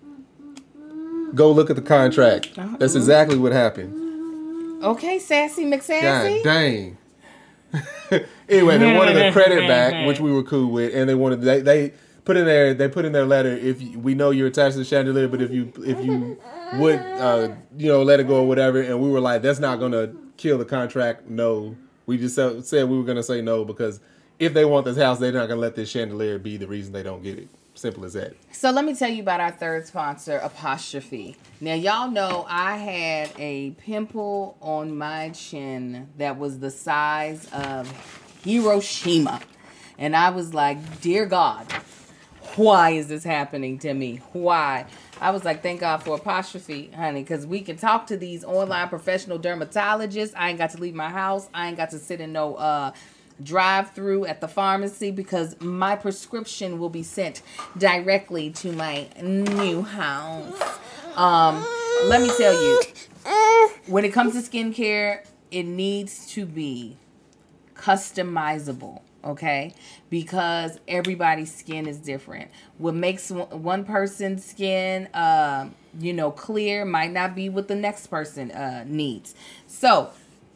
Go look at the contract. That's exactly what happened. Okay, Sassy God McSassy. dang. Anyway, they wanted the credit back, which we were cool with, and they wanted, they, they put in their, they put in their letter, if you, we know you're attached to the chandelier, but if you, if you would, uh, you know, let it go or whatever, and we were like, that's not going to kill the contract. No, we just said said we were going to say no, because if they want this house, they're not going to let this chandelier be the reason they don't get it. Simple as that. So let me tell you about our third sponsor, Apostrophe. Now, y'all know I had a pimple on my chin that was the size of Hiroshima. And I was like, dear God, why is this happening to me? Why? I was like, thank God for apostrophe, honey, because we can talk to these online professional dermatologists. I ain't got to leave my house. I ain't got to sit in no uh, drive-through at the pharmacy because my prescription will be sent directly to my new house. Um, let me tell you, when it comes to skincare, it needs to be customizable. Okay, because everybody's skin is different. What makes one person's skin, uh, you know, clear might not be what the next person uh, needs. So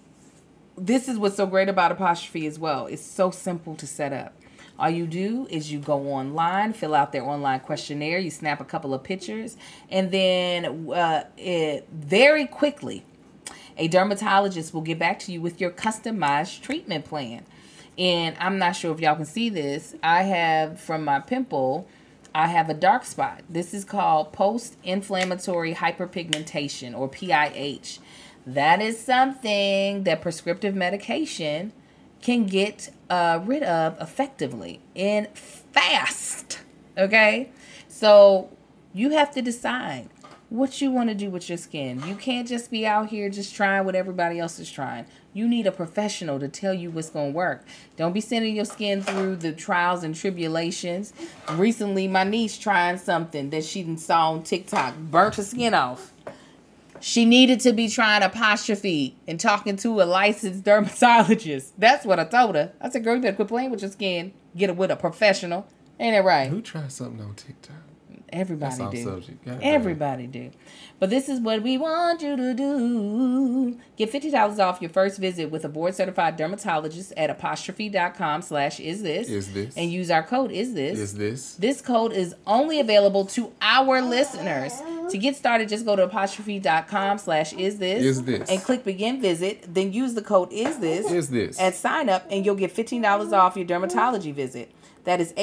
this is what's so great about Apostrophe as well. It's so simple to set up. All you do is you go online, fill out their online questionnaire, you snap a couple of pictures, and then uh, it very quickly, a dermatologist will get back to you with your customized treatment plan. And I'm not sure if y'all can see this. I have, from my pimple, I have a dark spot. This is called post-inflammatory hyperpigmentation, or P I H. That is something that prescriptive medication can get uh, rid of effectively and fast. Okay? So you have to decide what you want to do with your skin. You can't just be out here just trying what everybody else is trying. You need a professional to tell you what's going to work. Don't be sending your skin through the trials and tribulations. Recently, my niece trying something that she saw on TikTok, burnt her skin off. She needed to be trying Apostrophe and talking to a licensed dermatologist. That's what I told her. I said, girl, you better quit playing with your skin. Get it with a professional. Ain't that right? Who tried something on TikTok? Everybody do. Everybody do. But this is what we want you to do. Get fifty dollars off your first visit with a board-certified dermatologist at apostrophe.com slash is this. Is this. And use our code is this. Is this. This code is only available to our listeners. To get started, just go to apostrophe.com slash is this. Is this. And click begin visit. Then use the code is this. Is this. At sign up, and you'll get fifteen dollars off your dermatology visit. That is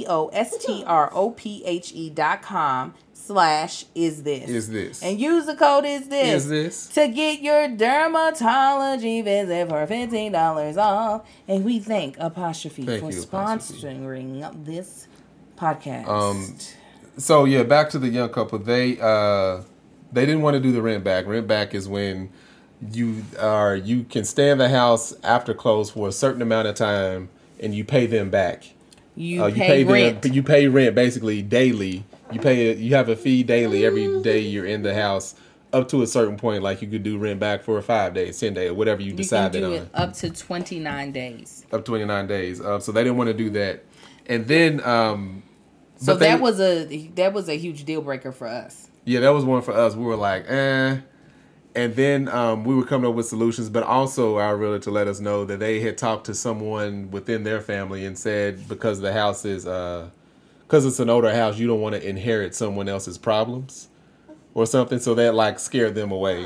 A-P-O-S-T-R-O-P-H-E dot com slash is this. Is this. And use the code is this. Is this. To get your dermatology visit for fifteen dollars off. And we thank Apostrophe thank for you, sponsoring Apostrophe. this podcast. Um, so, yeah, back to the young couple. They uh, they didn't want to do the rent back. Rent back is when you are you can stay in the house after close for a certain amount of time and you pay them back. You, uh, pay you pay rent. Them, you pay rent basically daily. You pay. You have a fee daily every day you're in the house up to a certain point. Like you could do rent back for five days, ten days, whatever you, you decide can do on. it up to twenty-nine days. Up twenty-nine days. Uh, so they didn't want to do that, and then um, so they, that was a that was a huge deal breaker for us. Yeah, that was one for us. We were like, eh. And then um, we were coming up with solutions, but also our realtor let us know that they had talked to someone within their family and said because the house is, because uh, it's an older house, you don't want to inherit someone else's problems or something. So that like scared them away.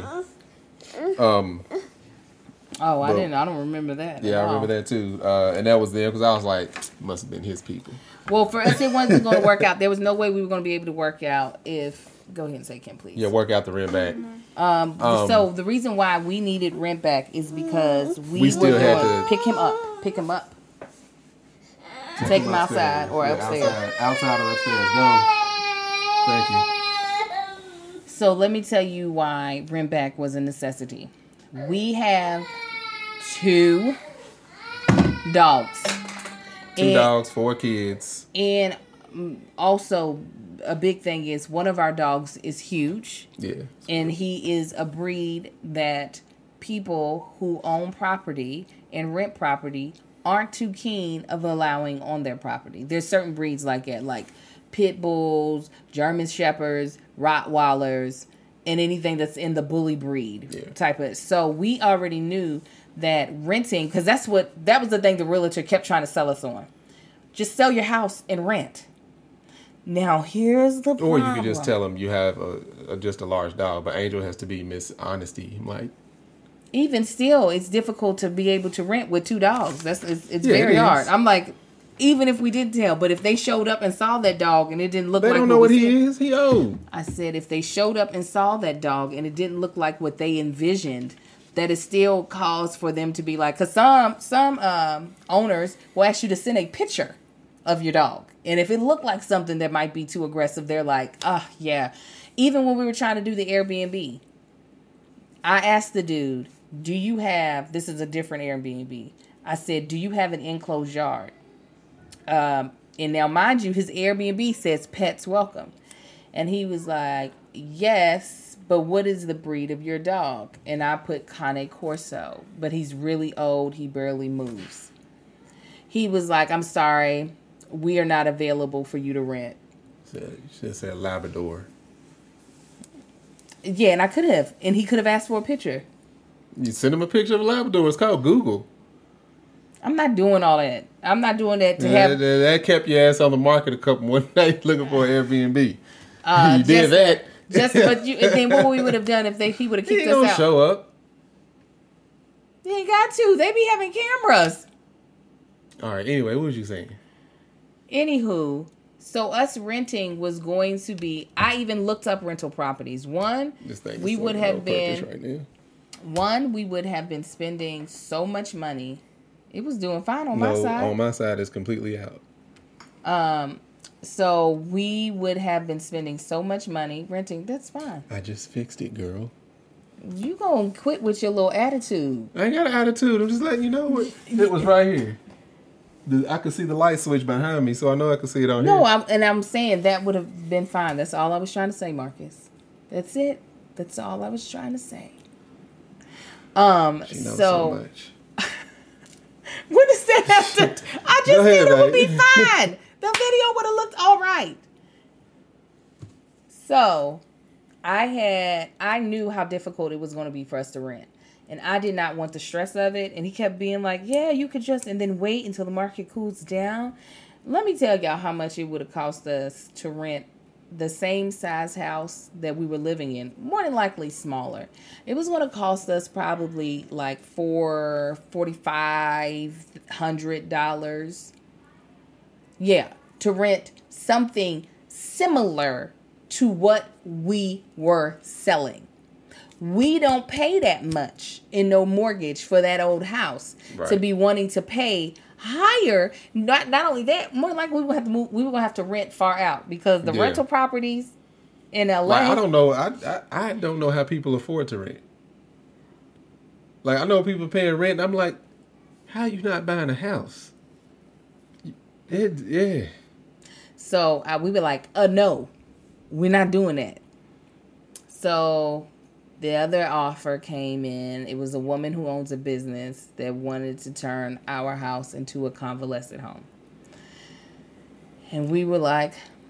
Um, oh, I but, didn't. I don't remember that. Yeah, I remember that too. Uh, and that was them because I was like, must have been his people. Well, for us, it wasn't going to work out. There was no way we were going to be able to work out if. Go ahead and say, Kim, please. Yeah, work out the rent back. Um, Um, so the reason why we needed rent back is because we, We still were had going to- pick him up, pick him up, take him outside or Yeah, upstairs. Outside, outside or upstairs. Go. Thank you. So let me tell you why rent back was a necessity. We have two dogs. Two And- dogs, four kids. And mm, also, a big thing is one of our dogs is huge. Yeah. And he is a breed that people who own property and rent property aren't too keen of allowing on their property. There's certain breeds like that, like pit bulls, German shepherds, Rottweilers, and anything that's in the bully breed Yeah. type of. So we already knew that renting, because that's what that was the thing the realtor kept trying to sell us on. Just sell your house and rent. Now here's the problem. Or you could just tell them you have a, a just a large dog, but Angel has to be Miss Honesty. I'm like, even still, it's difficult to be able to rent with two dogs. That's it's, it's Yeah, it very is. hard. I'm like, even if we did tell, but if they showed up and saw that dog and it didn't look they like don't know what we he said- is. He old. I said if they showed up and saw that dog and it didn't look like what they envisioned, that it still calls for them to be like, because some some um, owners will ask you to send a picture of your dog. And if it looked like something that might be too aggressive, they're like, oh, yeah. Even when we were trying to do the Airbnb, I asked the dude, do you have, this is a different Airbnb. I said, do you have an enclosed yard? Um, and now, mind you, his Airbnb says pets welcome. And he was like, yes, but what is the breed of your dog? And I put Cane Corso, but he's really old. He barely moves. He was like, I'm sorry, we are not available for you to rent. You should have said Labrador. Yeah, and I could have. And he could have asked for a picture. You send him a picture of a Labrador. It's called Google. I'm not doing all that. I'm not doing that to yeah, have... That, that kept your ass on the market a couple one night looking for an Airbnb. Uh, you did that. Just, but you, and then what we would have done if they he would have kicked he us don't out? show up. You ain't got to. They be having cameras. All right. Anyway, what was you saying? Anywho, so us renting was going to be... I even looked up rental properties. One, we would have been... Right now. One, we would have been spending so much money. It was doing fine on no, my side. on my side, it's completely out. Um, so we would have been spending so much money renting. That's fine. I just fixed it, girl. You gonna quit with your little attitude? I ain't got an attitude. I'm just letting you know it. It was right here. The, I could see the light switch behind me, so I know I could see it on no, here. No, I'm, and I'm saying that would have been fine. That's all I was trying to say, Marcus. That's it. That's all I was trying to say. Um, she knows so, so much. What does that have to... I just said it would be fine. The video would have looked all right. So, I had... I knew how difficult it was going to be for us to rent. And I did not want the stress of it. And he kept being like, yeah, you could just... And then wait until the market cools down. Let me tell y'all how much it would have cost us to rent the same size house that we were living in, more than likely smaller. It was going to cost us probably like four forty five hundred dollars. Yeah, to rent something similar to what we were selling. We don't pay that much in no mortgage for that old house right. to be wanting to pay higher. Not not only that, more likely we would have to move. We were gonna have to rent far out because the yeah. rental properties in L A. Like, I don't know. I, I I don't know how people afford to rent. Like I know people paying rent. And I'm like, how you not buying a house? It, yeah. So uh, we were like, uh, no, we're not doing that. So the other offer came in. It was a woman who owns a business that wanted to turn our house into a convalescent home. And we were like,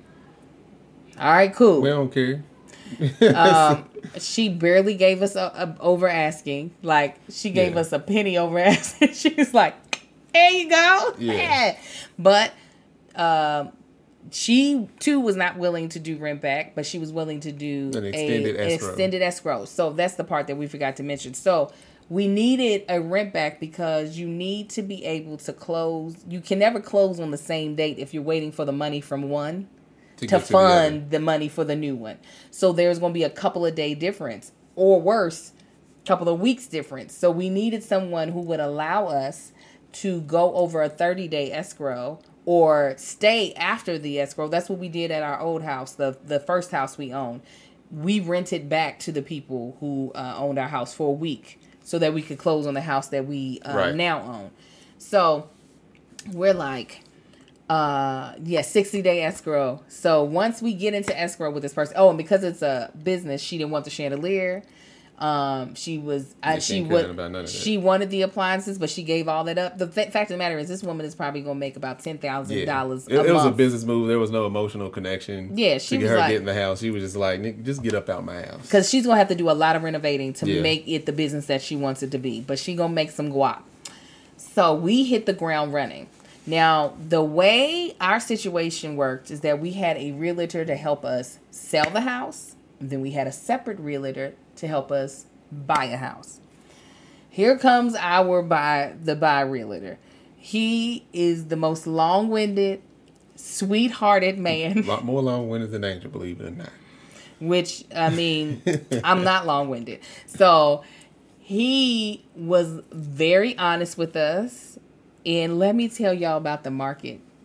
all right, cool. We don't care. um, she barely gave us a, a over asking. Like, she gave yeah. us a penny over asking. She was like, there you go. Yeah. But um, she, too, was not willing to do rent back, but she was willing to do an extended, a, escrow. extended escrow. So that's the part that we forgot to mention. So we needed a rent back because you need to be able to close. You can never close on the same date if you're waiting for the money from one to, to fund to the, the money for the new one. So there's going to be a couple of day difference, or worse, a couple of weeks difference. So we needed someone who would allow us to go over a thirty day escrow or stay after the escrow. That's what we did at our old house, the the first house we owned. We rented back to the people who uh, owned our house for a week so that we could close on the house that we uh, right. now own. So we're like, uh, yeah, sixty day escrow. So once we get into escrow with this person, oh, and because it's a business, she didn't want the chandelier. Um, she was, I, she would, she wanted the appliances, but she gave all that up. The fa- fact of the matter is, this woman is probably going to make about ten thousand yeah. dollars. It, it was a business move. There was no emotional connection. Yeah, she to was get her like, get in the house. She was just like, Nick, just get up out my house. Because she's going to have to do a lot of renovating to yeah. make it the business that she wants it to be. But she going to make some guap. So we hit the ground running. Now, the way our situation worked is that we had a realtor to help us sell the house. And then we had a separate realtor to help us buy a house. Here comes our buy the buy realtor. He is the most long-winded, sweet-hearted man. A lot more long-winded than Angel, believe it or not. Which, I mean, I'm not long-winded. So he was very honest with us. And let me tell y'all about the market.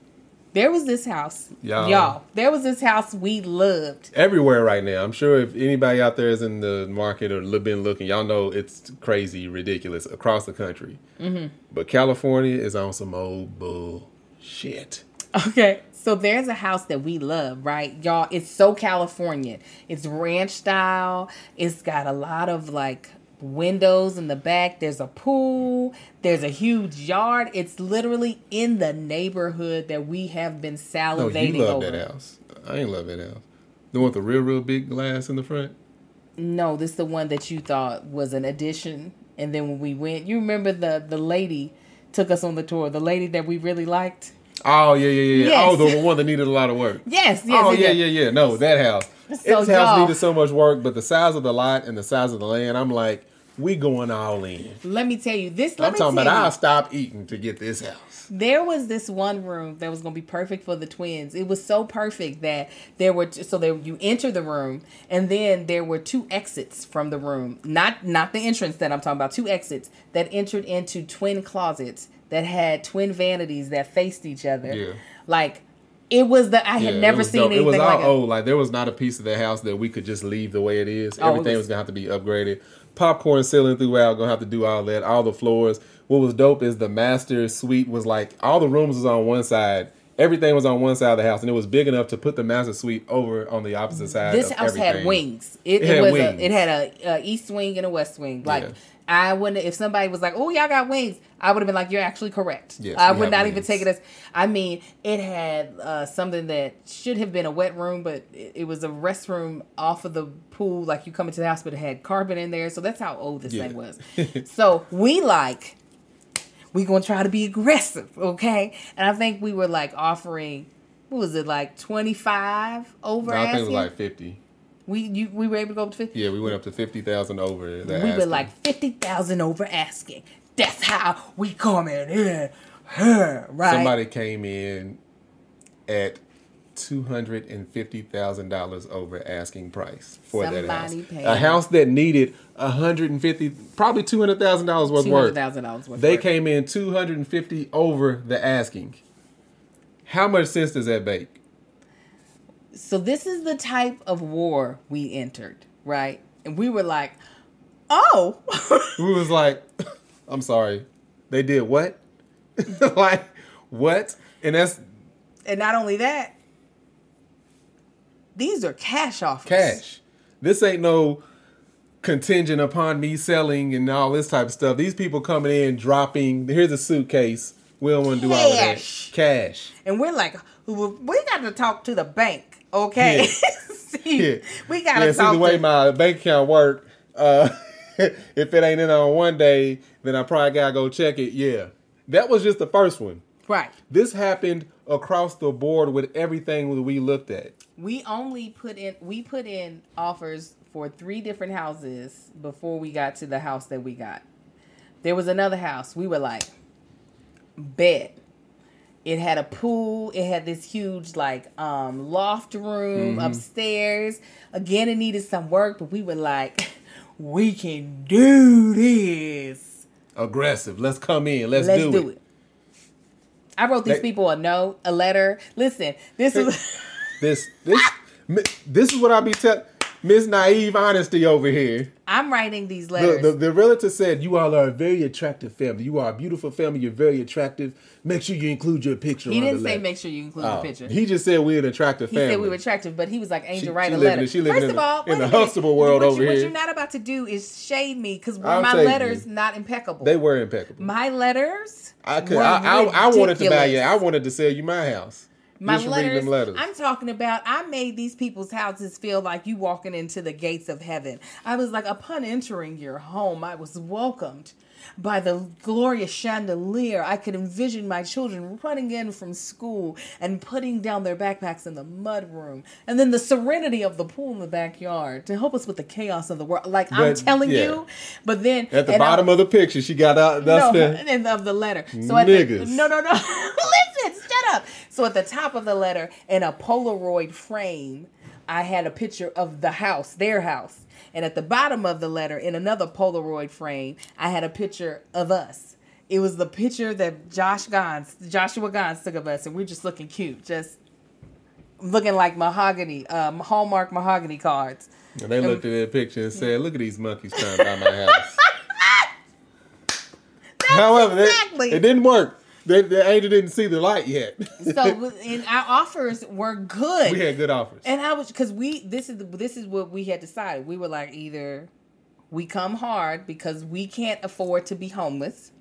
There was this house, y'all. y'all. There was this house we loved. Everywhere right now. I'm sure if anybody out there is in the market or been looking, y'all know it's crazy, ridiculous across the country. Mm-hmm. But California is on some old bullshit. Okay, so there's a house that we love, right? Y'all, it's so Californian. It's ranch style. It's got a lot of like windows in the back. There's a pool. There's a huge yard. It's literally in the neighborhood that we have been salivating no, you love over. that house. I ain't love that house. The one with the real, real big glass in the front? No, this is the one that you thought was an addition. And then when we went, you remember the, the lady took us on the tour. The lady that we really liked. Oh, yeah, yeah, yeah. Yes. Oh, the one that needed a lot of work. Yes, yes. Oh, yes, yeah, yes. yeah, yeah. No, that house. So Its house y'all- needed so much work, but the size of the lot and the size of the land, I'm like, we going all in. Let me tell you this. Let I'm me talking tell about you. I'll stop eating to get this house. There was this one room that was going to be perfect for the twins. It was so perfect that there were so there you enter the room and then there were two exits from the room. Not not the entrance that I'm talking about, two exits that entered into twin closets that had twin vanities that faced each other. Yeah. Like it was the I had Yeah, never it was seen dope. anything It was all like it. old. Like there was not a piece of the house that we could just leave the way it is. Oh, it Everything was- was gonna have to be upgraded. Popcorn ceiling throughout. Gonna have to do all that. All the floors. What was dope is the master suite was like all the rooms was on one side. Everything was on one side of the house, and it was big enough to put the master suite over on the opposite side. This of house everything. had wings. It, It it, had was wings. A, it had a, a east wing and a west wing. Like Yeah. I wouldn't if somebody was like, "Oh, y'all got wings," I would have been like, "You're actually correct." Yes, I we would have not wings. even take it as. I mean, it had uh, something that should have been a wet room, but it, it was a restroom off of the pool. Like you come into the house, but it had carpet in there. So that's how old this Yeah. thing was. So we like, we gonna try to be aggressive, okay? And I think we were like offering. What was it like twenty five over? No, I think it asking? was like fifty. We you we were able to go up to fifty. Yeah, we went up to fifty thousand over. The We were asking. like fifty thousand over asking. That's how we coming in, huh, right? Somebody came in at two hundred and fifty thousand dollars over asking price for that house. Somebody paid. A house that needed a hundred and fifty, probably two hundred thousand dollars worth two work. hundred thousand dollars worth. They worth. came in two hundred and fifty over the asking. How much sense does that make? So this is the type of war we entered, right? And we were like, oh, We was like, I'm sorry, they did what? Like what? And that's and not only that, these are cash offers. cash. This ain't no contingent upon me selling and all this type of stuff. These people coming in dropping. Here's a suitcase. We don't want to do all of that. Cash. Cash. And we're like, we got to talk to the bank, okay? Yeah. see, Yeah. we got to Yeah, see talk the way to. my bank account work. Uh, if it ain't in on one day, then I probably gotta go check it. Yeah, that was just the first one. Right. This happened across the board with everything that we looked at. We only put in we put in offers for three different houses before we got to the house that we got. There was another house. We were like, bet. It had a pool. It had this huge like um, loft room Mm-hmm. upstairs. Again, it needed some work, but we were like, we can do this. Aggressive. Let's come in. Let's, Let's do, do it. it. I wrote these They- people a note, a letter. Listen, this is This this this is what I be telling Miss Naive Honesty over here. I'm writing these The, letters. the the realtor said, "You all are a very attractive family. You are a beautiful family. You're very attractive. Make sure you include your picture." He on didn't the say letter." make sure you include Oh, the picture. He just said we're an attractive He family. said we were attractive, but he was like, Angel, She- write she a living letter. in- she living First in of the- all, in wait the a minute. Huxtable world what over you, What here. you're not about to do is shade me because I'll my shade letters you. not impeccable. They were impeccable. My letters I could. were I, I, I wanted to buy you. ridiculous. I wanted to sell you my house. My Just from reading letters, them letters. I'm talking about, I made these people's houses feel like you walking into the gates of heaven. I was like, upon entering your home, I was welcomed by the glorious chandelier. I could envision my children running in from school and putting down their backpacks in the mud room. And then the serenity of the pool in the backyard to help us with the chaos of the world. Like, I'm But, telling yeah. you. But then... At the and bottom I, of the picture, she got out. That's no, the and of the letter. So at the, Niggas. no, no, no. Listen, shut up. So at the top of the letter, in a Polaroid frame, I had a picture of the house, their house. And at the bottom of the letter, in another Polaroid frame, I had a picture of us it was the picture that Josh Gons, Joshua Gons took of us, and we're just looking cute, just looking like mahogany, um, Hallmark mahogany cards. And they and, looked at that picture and said, "Look at these monkeys trying to buy my house." However, exactly. it, it didn't work. The, the angel didn't see the light yet. So, and our offers were good. We had good offers, and I was because we this is this is what we had decided. We were like, either we come hard because we can't afford to be homeless,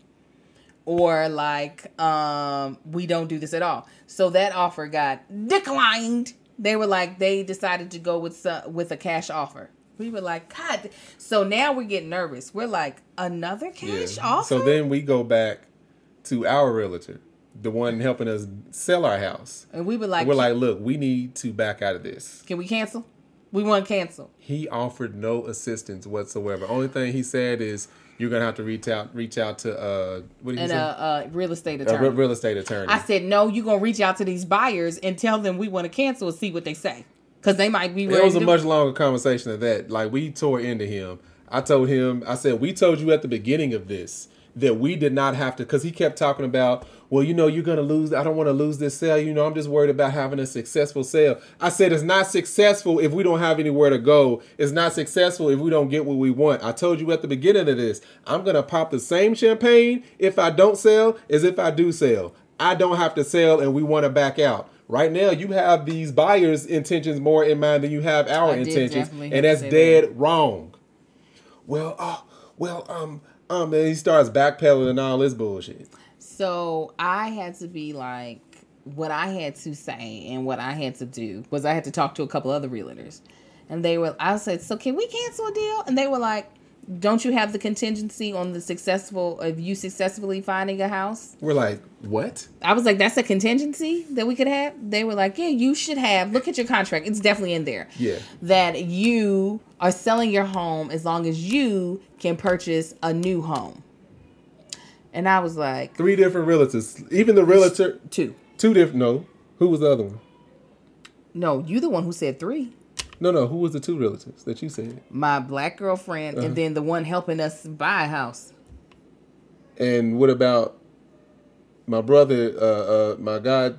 or like um, we don't do this at all. So that offer got declined. They were like, they decided to go with some, with a cash offer. We were like, God. So now we're getting nervous. We're like, another cash yeah. offer? So then we go back to our realtor, the one helping us sell our house. And we were like, we're like, look, we need to back out of this. Can we cancel? We want to cancel. He offered no assistance whatsoever. Only thing he said is, you're gonna have to reach out, reach out to uh, what did you say? And a, a real estate attorney. A re- real estate attorney. I said, no, you're gonna reach out to these buyers and tell them we want to cancel and see what they say, because they might be. It was a much longer conversation than that. Like, we tore into him. I told him, I said, we told you at the beginning of this that we did not have to, because he kept talking about, well, you know, you're going to lose. I don't want to lose this sale. You know, I'm just worried about having a successful sale. I said, it's not successful if we don't have anywhere to go. It's not successful if we don't get what we want. I told you at the beginning of this, I'm going to pop the same champagne if I don't sell as if I do sell. I don't have to sell and we want to back out. Right now, you have these buyers' intentions more in mind than you have our I intentions. And that's dead that. wrong. Well, uh, well, um, um, and he starts backpedaling and all this bullshit. So I had to be like, what I had to say and what I had to do was I had to talk to a couple other realtors. And they were, I said, so can we cancel a deal? And they were like, don't you have the contingency on the successful, of you successfully finding a house? We're like, what? I was like, that's a contingency that we could have? They were like, yeah, you should have. Look at your contract. It's definitely in there. Yeah. That you are selling your home as long as you can purchase a new home. And I was like... Three different realtors. Even the realtor... Two. Two different... No. Who was the other one? No, you the one who said three. No, no. Who was the two realtors that you said? My black girlfriend uh-huh. and then the one helping us buy a house. And what about my brother, uh, uh, my God,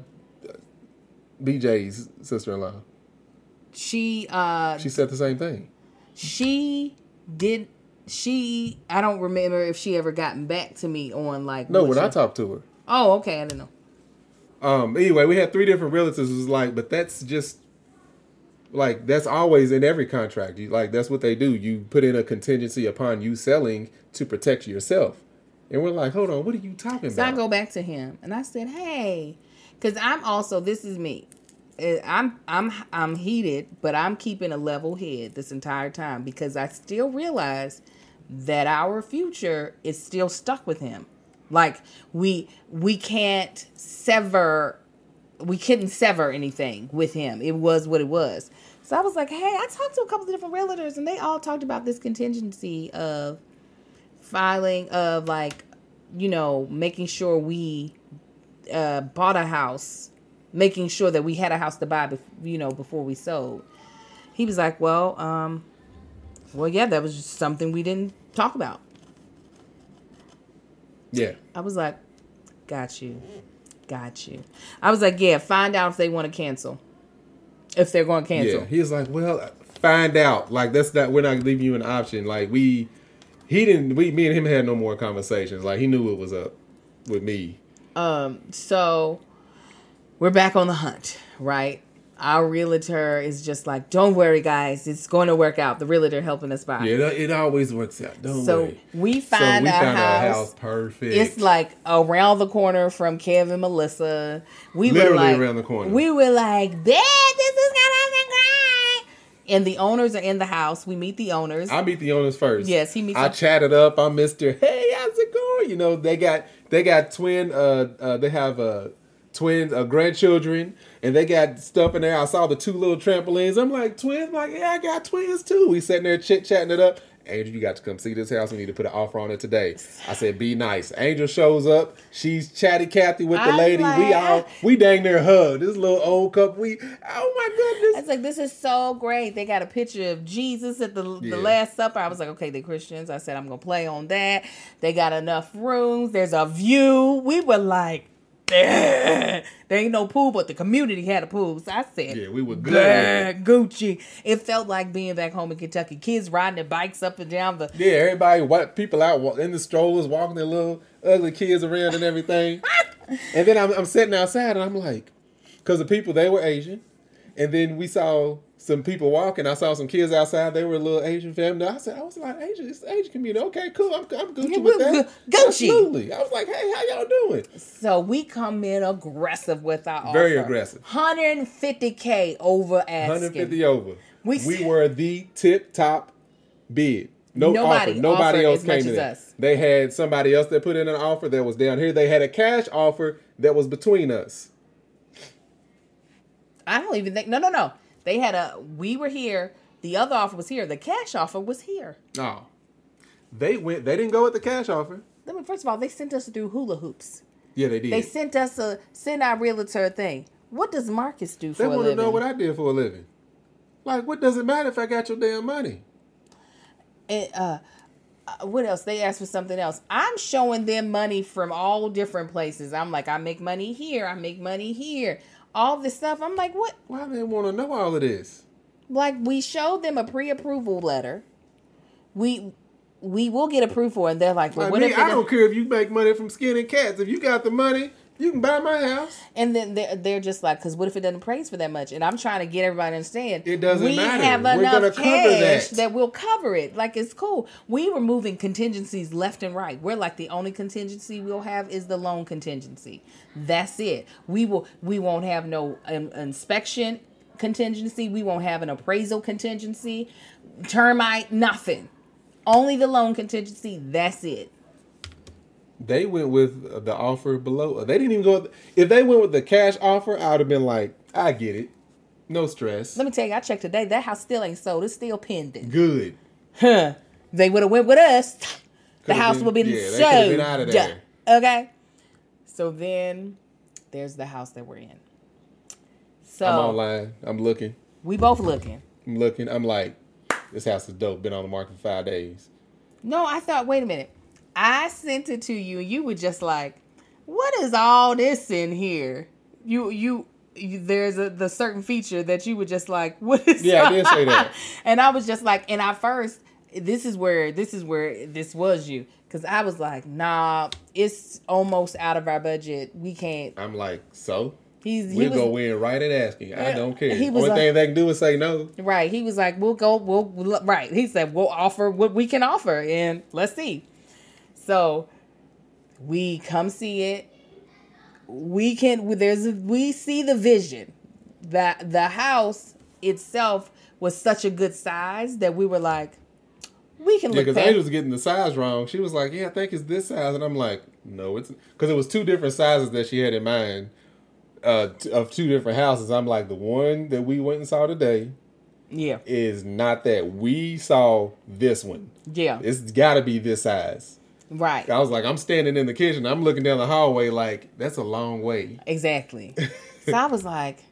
B J's sister-in-law? She... Uh, she said the same thing. She did... She, I don't remember if she ever gotten back to me on like. No, when she, I talked to her. Oh, okay, I didn't know. Um. Anyway, we had three different realtors. It was like, but that's just like that's always in every contract. You like that's what they do. You put in a contingency upon you selling to protect yourself. And we're like, hold on, what are you talking so about? I go back to him and I said, hey, because I'm also this is me. I'm I'm I'm heated, but I'm keeping a level head this entire time because I still realize that our future is still stuck with him. Like we we can't sever, we couldn't sever anything with him. It was what it was. So I was like, hey, I talked to a couple of different realtors, and they all talked about this contingency of filing of like, you know, making sure we uh, bought a house. Making sure that we had a house to buy, you know, before we sold. He was like, well, um, well, yeah, that was just something we didn't talk about. Yeah. I was like, got you. Got you. I was like, yeah, find out if they want to cancel. If they're going to cancel. Yeah. He was like, well, find out. Like, that's not, we're not leaving you an option. Like, we, he didn't, we, me and him had no more conversations. Like, he knew what was up with me. Um, so... We're back on the hunt, right? Our realtor is just like, don't worry, guys. It's going to work out. The realtor helping us buy. Yeah, it, it always works out. Don't so worry. We find so we our found house. our house perfect. It's like around the corner from Kev and Melissa. We Literally were like, around the corner. We were like, bet this is going to be great. And the owners are in the house. We meet the owners. I meet the owners first. Yes, he meets I them. chatted up. I'm Mister Hey, how's it going? You know, they got they got twin. Uh, uh, they have a. Uh, twins, uh, grandchildren, and they got stuff in there. I saw the two little trampolines. I'm like, twins? I'm like, yeah, I got twins too. We sitting there chit-chatting it up, Angel, you got to come see this house. We need to put an offer on it today. I said, be nice. Angel shows up. She's chatty Cathy with the I'm lady. like, we all, we dang near hugged. This little old couple, we, oh my goodness. I was like, this is so great. They got a picture of Jesus at the, Yeah. the Last Supper. I was like, okay, they're Christians. I said, I'm going to play on that. They got enough rooms. There's a view. We were like, there ain't no pool, but the community had a pool. So I said, Yeah, we were good. Gucci. It felt like being back home in Kentucky. Kids riding their bikes up and down the. Yeah, everybody, white people out wa- in the strollers, walking their little ugly kids around and everything. And then I'm, I'm sitting outside and I'm like, because the people, they were Asian. And then we saw some people walking. I saw some kids outside. They were a little Asian family. I said, I was like, Asian, it's the Asian community. Okay, cool. I'm, I'm Gucci Yeah, with we- that. Gucci. Absolutely. I was like, hey, how y'all doing? So we come in aggressive with our Very offer. aggressive. one hundred fifty K over asking. one hundred fifty over. We- We, were the tip top bid. No Nobody offer. Nobody offered else as much came as in. us. They had somebody else that put in an offer that was down here. They had a cash offer that was between us. I don't even think. No, no, no. They had a. We were here. The other offer was here. The cash offer was here. No. They went. They didn't go with the cash offer. I mean, first of all, they sent us to do hula hoops. Yeah, they did. They They, sent us a send our realtor a thing. What does Marcus do for a want living? to know what I did for a living. Like, what does it matter if I got your damn money? And, uh, uh, what else? They asked for something else. I'm showing them money from all different places. I'm like, I make money here. I make money here. All this stuff. I'm like, what? Why they want to know all of this? Like, we showed them a pre-approval letter. We we will get approved for it. And they're like, well, Like what me, if it I doesn't- don't care if you make money from skinning cats. If you got the money, you can buy my house. And then they're, they're just like, because what if it doesn't praise for that much? And I'm trying to get everybody to understand. It doesn't we matter. have We're enough gonna cover cash that. that will cover it. Like, it's cool. We were moving contingencies left and right. We're like, the only contingency we'll have is the loan contingency. That's it. We will. We won't have no um, inspection contingency. We won't have an appraisal contingency. Termite, nothing. Only the loan contingency. That's it. They went with the offer below. They didn't even go. With, if they went with the cash offer, I would have been like, I get it. No stress. Let me tell you, I checked today. That house still ain't sold. It's still pending. Good. Huh. They would have went with us. The Could've house been- would have been yeah, they sold. could've been out of there. Okay. So then there's the house that we're in. So I'm online. I'm looking. we both looking. I'm looking. I'm like, this house is dope. Been on the market for five days. No, I thought, wait a minute. I sent it to you and you were just like, what is all this in here? You, you, you there's a the certain feature that you were just like, what is Yeah, I did say that. And I was just like, and I first, this is where, this is where this was you. Cause I was like, nah, it's almost out of our budget. We can't. I'm like, so? He's, he We'll was, go in right and asking. I don't care. he was Only like- thing they can do is say no. Right. He was like, we'll go, we'll, we'll, right. He said, we'll offer what we can offer and let's see. So we come see it. We can, there's, a, we see the vision that the house itself was such a good size that we were like, we can Yeah, look because past. Angel's getting the size wrong. She was like, yeah, I think it's this size. And I'm like, no, it's... Because it was two different sizes that she had in mind uh, t- of two different houses. I'm like, the one that we went and saw today Yeah. is not that. We saw this one. Yeah. It's got to be this size. Right. I was like, I'm standing in the kitchen. I'm looking down the hallway like, that's a long way. Exactly. So I was like,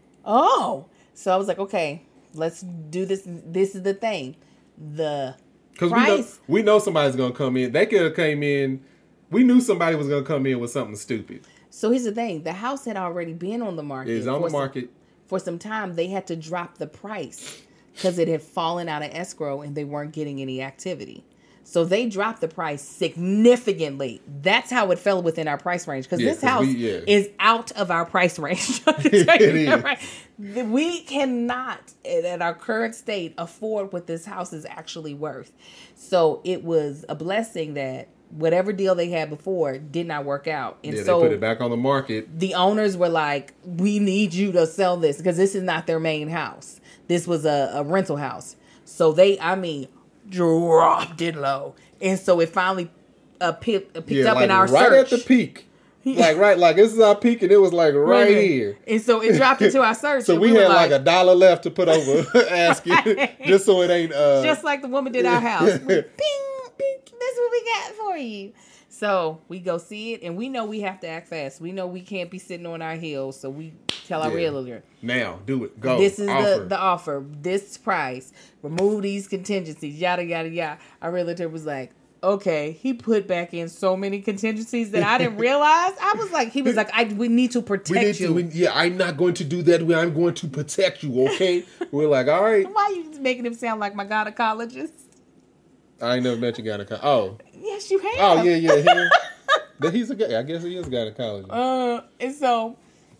oh. So I was like, okay, let's do this. This is the thing. The Because we know, price. we know somebody's going to come in. They could have came in. We knew somebody was going to come in with something stupid. So here's the thing. The house had already been on the market. It's on for the some- market. for some time. They had to drop the price because it had fallen out of escrow and they weren't getting any activity. So they dropped the price significantly. That's how it fell within our price range. Because Yeah, this 'cause house we- yeah. is out of our price range. It is. Right? We cannot, at our current state, afford what this house is actually worth. So it was a blessing that whatever deal they had before did not work out. And Yeah, so they put it back on the market. the owners were like, we need you to sell this because this is not their main house. This was a, a rental house. So they, I mean, dropped it low. And so it finally uh, picked, uh, picked Yeah, up like in our right search. at the peak. Like, right, like, this is our peak, and it was, like, right, right here. And so it dropped into our search. So we, we had, like, like, a dollar left to put over asking, right. Just so it ain't... Uh, just like the woman did our house. We, bing, bing, that's what we got for you. So we go see it, and we know we have to act fast. We know we can't be sitting on our heels, so we tell our yeah. realtor. Now, do it. Go. This is offer. the, the offer. This price. Remove these contingencies. Yada, yada, yada. Our realtor was like, okay. He put back in so many contingencies that I didn't realize. I was like, he was like, I we need to protect we need you. To, we, yeah, I'm not going to do that. I'm going to protect you, okay? We're like, all right. Why are you making him sound like my gynecologist? I ain't never met your gynecologist. Oh. Yes, you have. Oh, yeah, yeah. Him. But he's a guy. I guess he is a gynecologist. Uh, and so,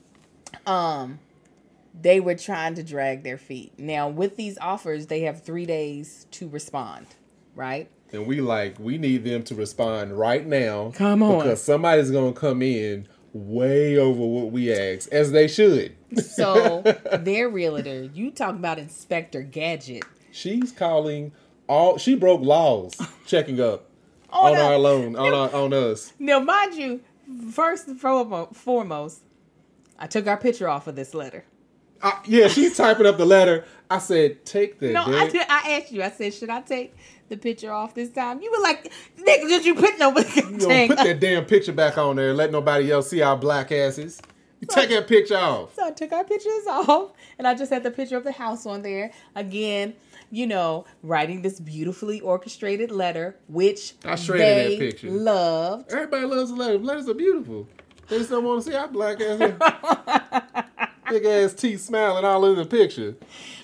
um, they were trying to drag their feet. Now, with these offers, they have three days to respond, right? And we like, we need them to respond right now. Come on. Because somebody's going to come in way over what we asked, as they should. So, their realtor, you talk about Inspector Gadget. She's calling all, she broke laws checking up on, on our loan, on, our, on us. Now, mind you, first and foremost, I took our picture off of this letter. Uh, yeah, she's typing up the letter. I said, take the No, I, did, I asked you. I said, should I take the picture off this time? You were like, nigga, did you put no You don't put that damn picture back on there and let nobody else see our black asses. You so, take that picture off. So I took our pictures off, and I just had the picture of the house on there. Again, you know, writing this beautifully orchestrated letter, which I shredded they that picture. loved. Everybody loves the letter. Letters are beautiful. They just don't want to see our black asses. Big ass teeth smiling all in the picture.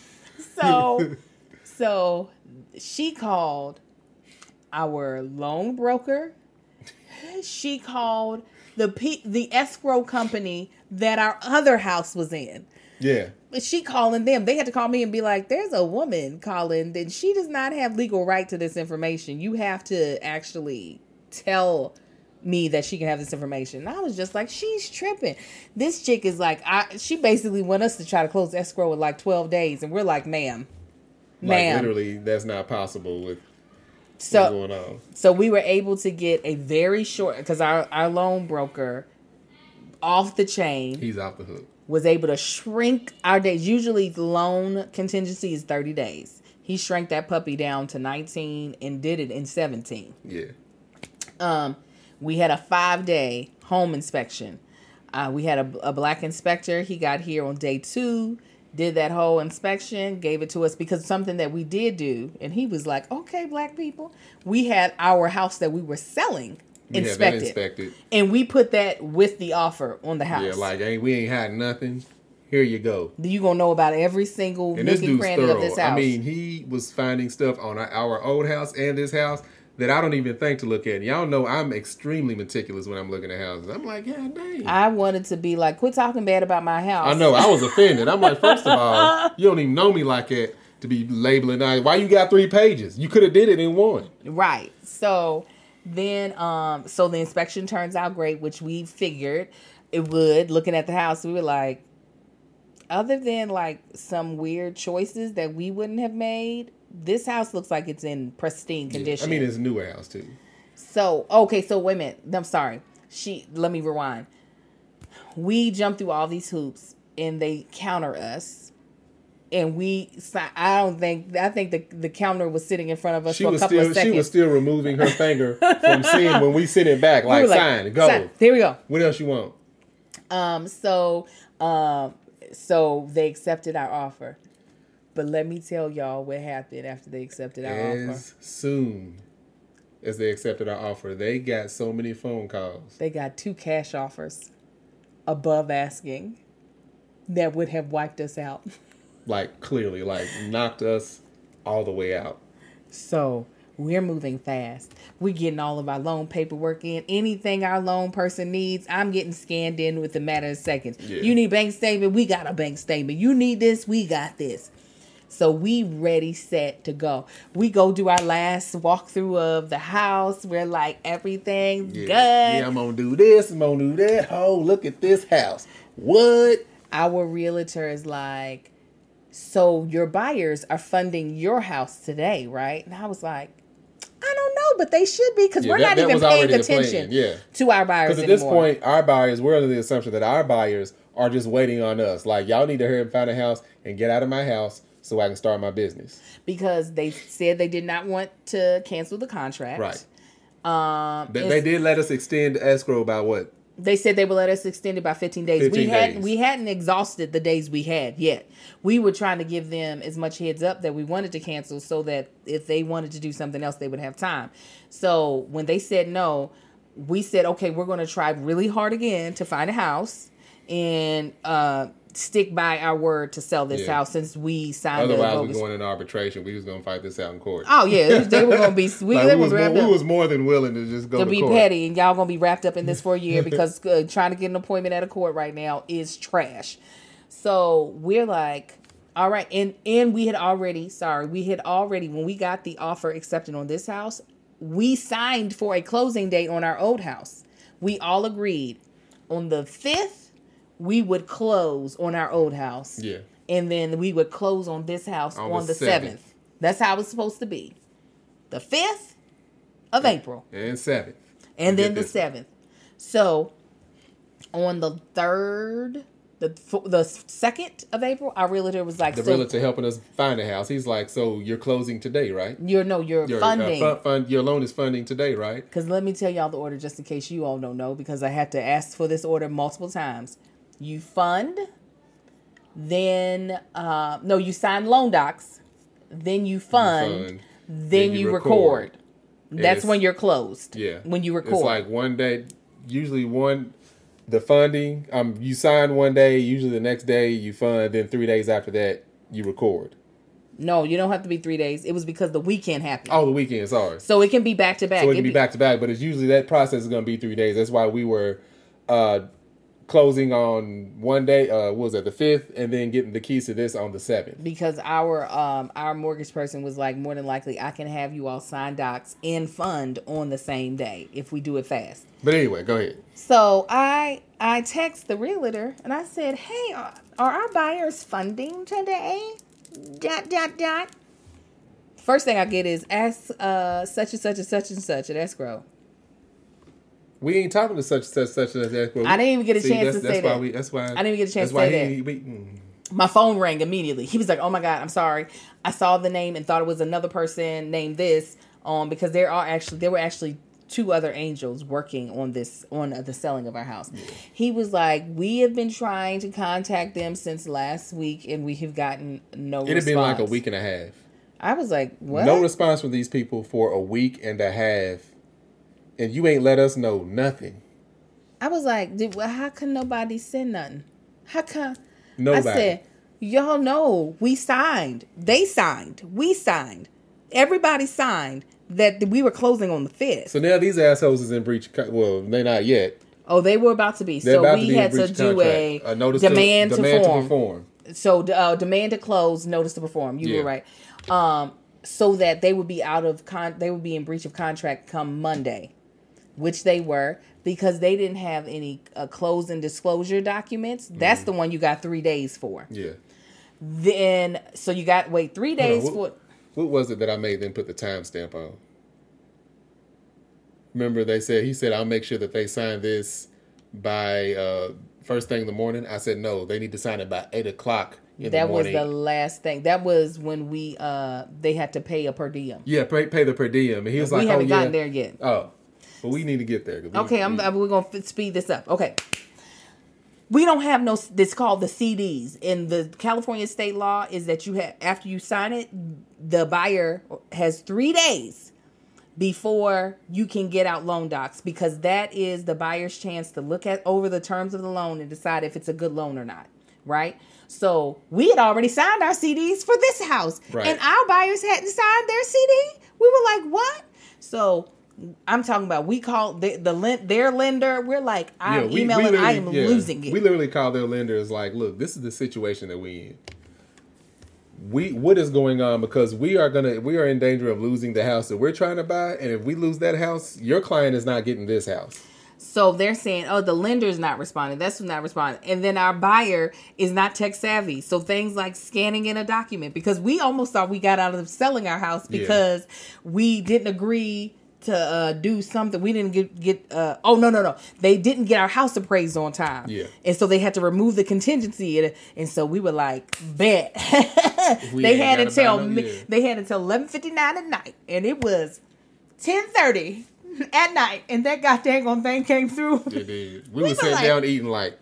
So, so she called our loan broker. She called the P- the escrow company that our other house was in. Yeah. But she calling them. They had to call me and be like, there's a woman calling that she does not have legal right to this information. You have to actually tell me that she can have this information. And I was just like, she's tripping. This chick is like, I, she basically want us to try to close escrow in like twelve days. And we're like, ma'am, ma'am. Like literally, that's not possible with so, what's going on. So we were able to get a very short, because our, our loan broker, off the chain. He's off the hook. Was able to shrink our days. Usually the loan contingency is thirty days. He shrank that puppy down to nineteen and did it in seventeen. Yeah. Um, we had a five day home inspection. Uh, we had a, a black inspector. He got here on day two, did that whole inspection, gave it to us because something that we did do. And he was like, okay, black people. We had our house that we were selling We inspected. inspected. And we put that with the offer on the house. Yeah, like, ain't we ain't had nothing. Here you go. You gonna know about every single and nook this and cranny thorough. of this house. I mean, he was finding stuff on our, our old house and this house that I don't even think to look at. Y'all know I'm extremely meticulous when I'm looking at houses. I'm like, God dang. I wanted to be like, quit talking bad about my house. I know. I was offended. I'm like, first of all, you don't even know me like that to be labeling. Why you got three pages? You could have did it in one. Right. So then, um, so the inspection turns out great, which we figured it would. Looking at the house, we were like, other than like some weird choices that we wouldn't have made, this house looks like it's in pristine condition. Yeah. I mean, it's a newer house too. So, okay, so wait a minute. I'm sorry. She, let me rewind. We jumped through all these hoops and they counter us. And we, I don't think, I think the the counter was sitting in front of us she for a was couple still, of seconds. She was still removing her finger from seeing when we sitting back, like, we like sign, go. Sign. Here we go. What else you want? Um. So, um. So they accepted our offer. But let me tell y'all what happened after they accepted our as offer. As soon as they accepted our offer, they got so many phone calls. They got two cash offers above asking that would have wiped us out. Like, clearly, like, knocked us all the way out. So, we're moving fast. We're getting all of our loan paperwork in. Anything our loan person needs, I'm getting scanned in with a matter of seconds. Yeah. You need bank statement? We got a bank statement. You need this? We got this. So we ready, set to go. We go do our last walkthrough of the house. We're like, everything's yeah. good. Yeah, I'm going to do this. I'm going to do that. Oh, look at this house. What? Our realtor is like, so your buyers are funding your house today, right? And I was like, I don't know but they should be because Yeah, we're that- not that even was paying already the attention plan, yeah. to our buyers Because at anymore. this point, our buyers, we're under the assumption that our buyers are just waiting on us. Like, y'all need to hurry and find a house and get out of my house so I can start my business. Because they said they did not want to cancel the contract. Right. Um, They, it's- they did let us extend escrow by what? They said they would let us extend it by fifteen days. fifteen we hadn't days. we hadn't exhausted the days we had yet. We were trying to give them as much heads up that we wanted to cancel so that if they wanted to do something else, they would have time. So when they said no, we said, okay, we're going to try really hard again to find a house and uh, stick by our word to sell this Yeah. house since we signed a Otherwise, we're bogus- going into arbitration. We was going to fight this out in court. Oh yeah, they were going to be we, Like, they we, were was more, wrapped we up. was more than willing to just go to to be court. petty, and y'all gonna be wrapped up in this for a year because uh, trying to get an appointment at a court right now is trash. So we're like, all right, and and we had already, sorry, we had already when we got the offer accepted on this house, we signed for a closing date on our old house. We all agreed on the fifth we would close on our old house. Yeah. And then we would close on this house on, On the the seventh. seventh. That's how it's supposed to be. The fifth of April. And seventh. And Get then the this. seventh. So on the third, the f- the second of April, our realtor was like, The so realtor helping us find a house. He's like, so you're closing today, right? you're no, you're Your, funding. Uh, fund, fund, your loan is funding today, right? Because let me tell y'all the order just in case you all don't know, because I had to ask for this order multiple times. You fund, then uh, no, you sign loan docs, then you fund, fund, then, you, record. That's it's- when you're closed. Yeah. When you record. It's like one day, usually one, the funding, um, you sign one day, usually the next day you fund, then three days after that you record. No, you don't have to be three days. It was because the weekend happened. Oh, the weekend, sorry. So it can be back to back. So it It can be back to back, but it's usually that process is going to be three days. That's why we were uh, closing on one day, uh, what was that, the fifth, and then getting the keys to this on the seventh. Because our um our mortgage person was like, more than likely, I can have you all sign docs and fund on the same day if we do it fast. But anyway, go ahead. So I I text the realtor and I said, hey, are, are our buyers funding today? Dot dot dot. First thing I get is ask uh such and such and such and such at escrow. We ain't talking to such such such as that. I didn't even get a See, chance that's, to that's say why that. We, that's why I didn't even get a chance that's to why say he, that. We, mm. My phone rang immediately. He was like, "Oh my God, I'm sorry. I saw the name and thought it was another person named this." Um, because there are actually there were actually two other angels working on this on the selling of our house. Yeah. He was like, "We have been trying to contact them since last week, and we have gotten no." It had response. been like a week and a half. I was like, "What?" No response from these people for a week and a half, and you ain't let us know nothing. I was like, Did, well, "How can nobody send nothing? How come?" Nobody. I said, "Y'all know we signed. They signed. We signed. Everybody signed that we were closing on the fifth." So now these assholes is in breach. Of, con- well, they're not yet. Oh, they were about to be. They're so about we to be in had to breach of do a, contract. A notice demand, to, to, demand perform. to perform. So uh, demand to close, notice to perform. You Yeah. were right. Um, so that they would be out of con. They would be in breach of contract come Monday, which they were because they didn't have any uh, close and disclosure documents. That's mm. the one you got three days for. Yeah. Then so you got wait three days on, what, for. What was it that I made them put the timestamp on? Remember they said he said I'll make sure that they sign this by uh, first thing in the morning. I said no, they need to sign it by eight o'clock in that the morning. was the last thing. That was when we uh they had to pay a per diem. Yeah, pay, pay the per diem, and he was we like, haven't oh, gotten yeah. there yet. Oh, but we need to get there. We, okay, I'm, we, we're gonna speed this up. Okay. We don't have no, it's called the C Ds. In the California state law is that you have, after you sign it, the buyer has three days before you can get out loan docs, because that is the buyer's chance to look at over the terms of the loan and decide if it's a good loan or not. Right? So we had already signed our C Ds for this house, right. and our buyers hadn't signed their C D. We were like, what? So I'm talking about we call the, the their lender. We're like, I'm yeah, we, emailing. we I am yeah, losing it. We literally call their lenders like, look, this is the situation that we in. We what is going on, because we are gonna we are in danger of losing the house that we're trying to buy, and if we lose that house, your client is not getting this house. So they're saying, oh, the lender's not responding. That's who's not responding. And then our buyer is not tech savvy. So things like scanning in a document, because we almost thought we got out of selling our house because yeah. we didn't agree to uh, do something. We didn't get get. Uh, oh no no no! They didn't get our house appraised on time. Yeah. And so they had to remove the contingency, and, and so we were like, bet. We they ain't had gotta until buy no- mi- yeah. they had until eleven fifty nine at night, and it was ten thirty at night, and that goddamn on thing came through. It did. We We, were were sitting like- down eating like.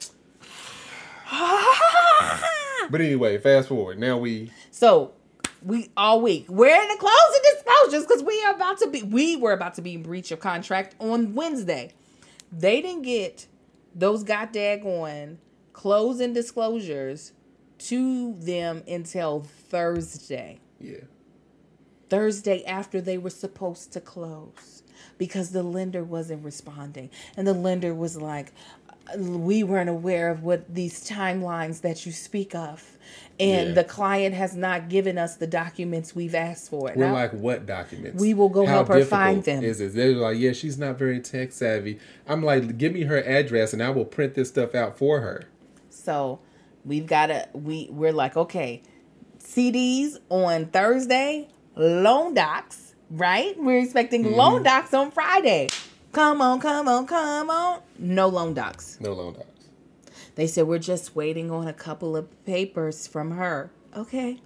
But anyway, fast forward. Now we. So we all week we're in the closing disclosures because we are about to be we were about to be in breach of contract on Wednesday. They didn't get those got daggone closing disclosures to them until Thursday. Yeah. Thursday after they were supposed to close because the lender wasn't responding. And the lender was like, we weren't aware of what these timelines that you speak of. And Yeah. the client has not given us the documents we've asked for. We're Now, like, what documents? We will go How help her difficult find them. Is it? They're like, yeah, she's not very tech savvy. I'm like, give me her address and I will print this stuff out for her. So we've got to, we, we're like, okay, C Ds on Thursday, loan docs, right? We're expecting Mm-hmm. loan docs on Friday. Come on, come on, come on. No loan docs. No loan docs. They said, we're just waiting on a couple of papers from her. Okay.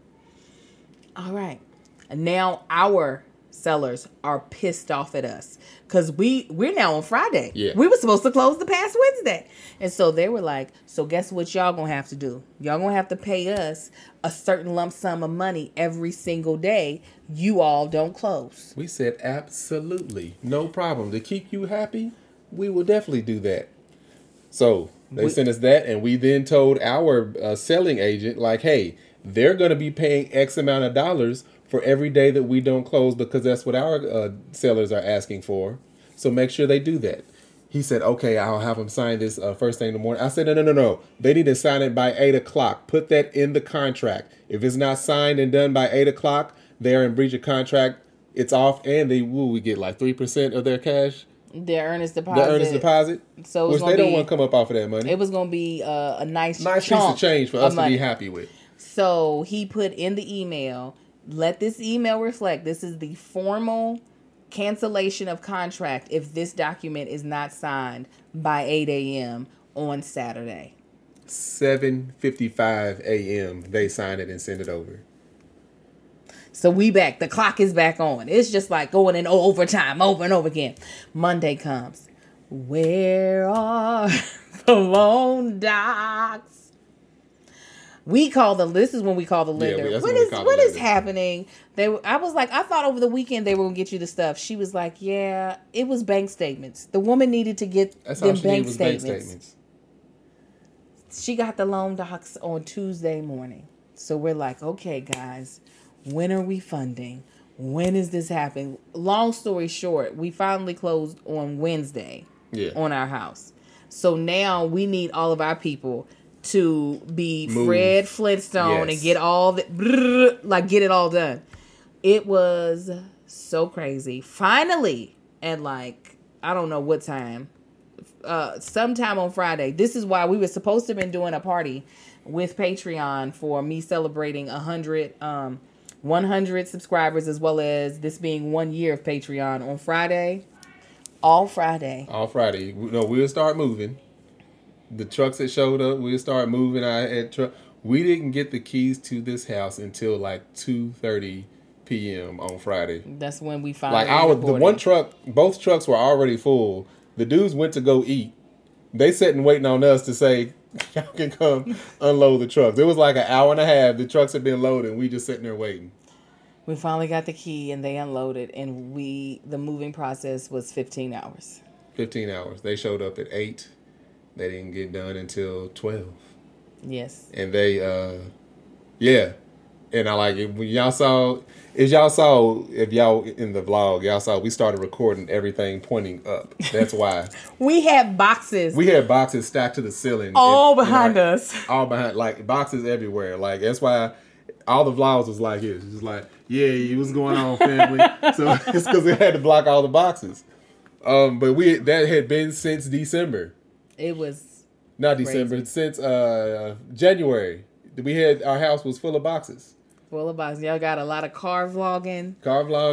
All right. And now our sellers are pissed off at us because we, we're now on Friday. Yeah. We were supposed to close the past Wednesday. And so they were like, so guess what y'all going to have to do? Y'all going to have to pay us a certain lump sum of money every single day. You all don't close. We said, absolutely. No problem. To keep you happy, we will definitely do that. So they We- sent us that, and we then told our uh, selling agent, like, hey, they're going to be paying X amount of dollars for every day that we don't close because that's what our uh, sellers are asking for. So make sure they do that. He said, okay, I'll have them sign this uh, first thing in the morning. I said, no, no, no, no. They need to sign it by eight o'clock. Put that in the contract. If it's not signed and done by eight o'clock, they're in breach of contract. It's off, and they will we get like three percent of their cash, Their earnest deposit. the earnest deposit, So it's which gonna they don't be- want to come up off of that money. It was going to be uh, a nice, Nice piece chunk of change for us to money. be happy with. So he put in the email, let this email reflect this is the formal cancellation of contract if this document is not signed by eight a.m. on Saturday. seven fifty-five a.m. they sign it and send it over. So we back. The clock is back on. It's just like going in overtime over and over again. Monday comes. Where are the loan docs? We call the. This is when we call the Yeah, lender. that's what when we is call the what is lender. happening? They. were- I was like, I thought over the weekend they were gonna get you the stuff. She was like, yeah, it was bank statements. The woman needed to get That's them all she bank, needed was bank statements. statements. She got the loan docs on Tuesday morning. So we're like, okay, guys, when are we funding? When is this happening? Long story short, we finally closed on Wednesday Yeah. on our house. So now we need all of our people to be Move. Fred Flintstone Yes. and get all the, like, get it all done. It was so crazy. Finally, at like, I don't know what time, uh, sometime on Friday. This is why we were supposed to have been doing a party with Patreon for me celebrating a hundred, um, one hundred subscribers, as well as this being one year of Patreon on Friday. All Friday. All Friday. No, we'll start moving. The trucks that showed up, we'll start moving our head truck. We didn't get the keys to this house until like two thirty p.m. on Friday. That's when we finally Like our the reported. one truck, both trucks were already full. The dudes went to go eat. They sitting waiting on us to say, y'all can come unload the trucks. It was like an hour and a half. The trucks had been loaded and we just sitting there waiting. We finally got the key and they unloaded, and we the moving process was fifteen hours. fifteen hours. They showed up at eight. They didn't get done until twelve. Yes. And they, uh, yeah. And I like it. When y'all saw, if y'all saw, if y'all in the vlog, y'all saw we started recording everything pointing up. That's why. We had boxes We had boxes stacked to the ceiling. all in- in behind our- us. All behind, like boxes everywhere. Like that's why all the vlogs was like this. Just like, yeah, what's going on, family? So it's because they had to block all the boxes. Um, but we that had been since December, It was not Crazy. December, since uh January. We had our house was full of boxes. full of boxes. Y'all got a lot of car vlogging. Car vlogging.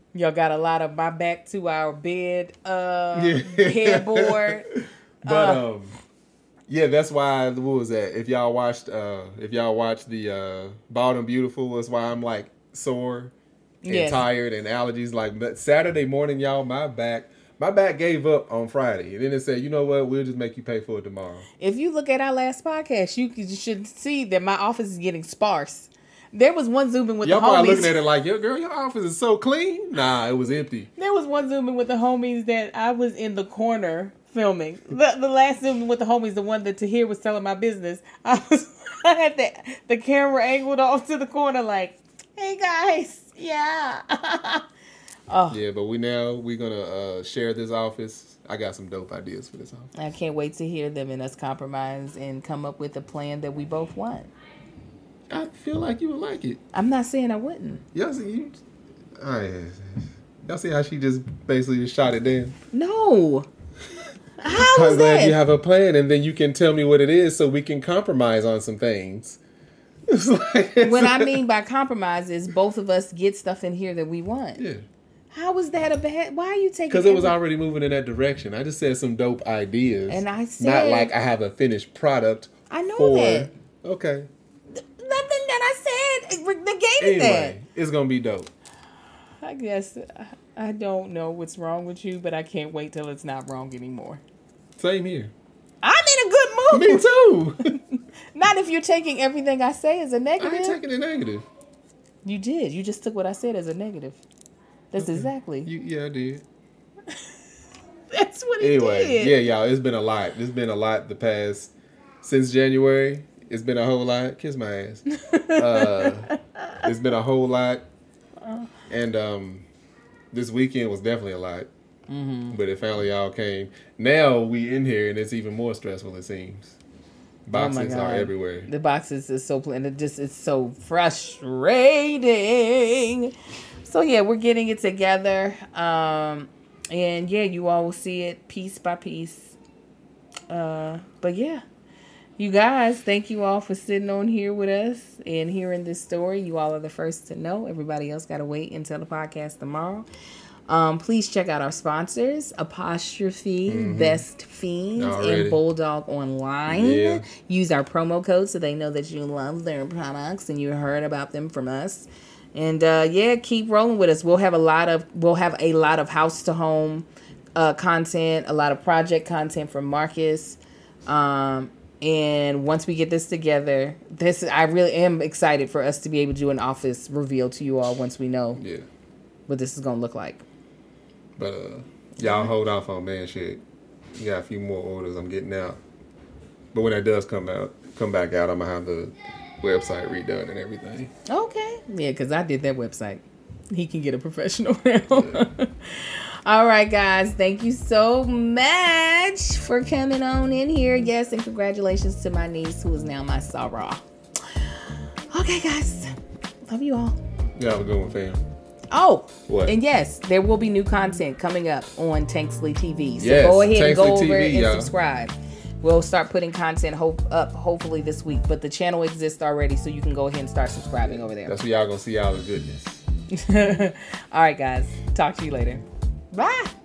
Y'all got a lot of my back to our bed uh, Yeah. headboard. But Uh, um, yeah, that's why. What was that? If y'all watched, uh, if y'all watched the uh, Bald and Beautiful, that's why I'm like sore and Yes. tired and allergies. Like but Saturday morning, y'all, my back, my back gave up on Friday, and then it said, you know what? We'll just make you pay for it tomorrow. If you look at our last podcast, you, could- you should see that my office is getting sparse. There was one Zooming with Y'all the probably homies. looking at it like, yo, girl, your office is so clean. Nah, it was empty. There was one Zooming with the homies that I was in the corner filming. The, the last Zooming with the homies, the one that Tahir was telling my business, I was I had the, the camera angled off to the corner like, hey guys, yeah. Oh, Yeah, but we now we're gonna uh, share this office. I got some dope ideas for this office. I can't wait to hear them and us compromise and come up with a plan that we both want. I feel like you would like it. I'm not saying I wouldn't. Y'all see you? Oh, yeah. Y'all see how she just basically just shot it down? No. How I'm was glad that? you have a plan, and then you can tell me what it is, so we can compromise on some things. It's like, What I mean by compromise is both of us get stuff in here that we want. yeah, How was that a bad? Why are you taking? because it was every- already moving in that direction. I just said some dope ideas, And I not said- like I have a finished product. I know for, that. Okay. Nothing that I said negated Anyway, it's gonna be dope. that. I guess I don't know what's wrong with you, but I can't wait till it's not wrong anymore. Same here. I'm in a good mood. Me too. Not if you're taking everything I say as a I negative. ain't taking it negative. You did. You just took what I said as a negative. That's Okay. exactly. You, yeah, I did. That's what he Anyway, did. yeah, y'all, it's been a lot. It's been a lot the past since January. It's been a whole lot. Kiss my ass. Uh, it's been a whole lot, and um, this weekend was definitely a lot. Mm-hmm. But it finally all came. Now we in here, and it's even more stressful. It seems. Boxes Oh my are God. everywhere. The boxes is so pl- and it just it's so frustrating. So yeah, we're getting it together. Um and yeah, you all will see it piece by piece. Uh but yeah. You guys, thank you all for sitting on here with us and hearing this story. You all are the first to know. Everybody else gotta wait until the podcast tomorrow. Um, please check out our sponsors, Apostrophe, Mhm. Best Fiends, Already. and Bulldog Online. Yeah. Use our promo code so they know that you love their products and you heard about them from us. And uh, yeah, keep rolling with us. We'll have a lot of we'll have a lot of house to home uh, content, a lot of project content from Marcus. Um, and once we get this together, this I really am excited for us to be able to do an office reveal to you all once we know Yeah. what this is gonna look like. But uh, y'all hold off on man shit. You got a few more orders I'm getting out. But when that does come out, come back out, I'm gonna have the website redone and everything. Okay. Yeah, because I did that website. He can get a professional now. All right, guys. Thank you so much for coming on in here. Yes, and congratulations to my niece who is now my Sarah. Okay, guys. Love you all. Y'all have a good one, fam. Oh, What? and yes, there will be new content coming up on Tanksley T V. So Yes, go ahead and go Tanksley over T V, and y'all. subscribe. We'll start putting content hope up hopefully this week, but the channel exists already, so you can go ahead and start subscribing over there. That's where y'all gonna see all the goodness. All right, guys. Talk to you later. Bye.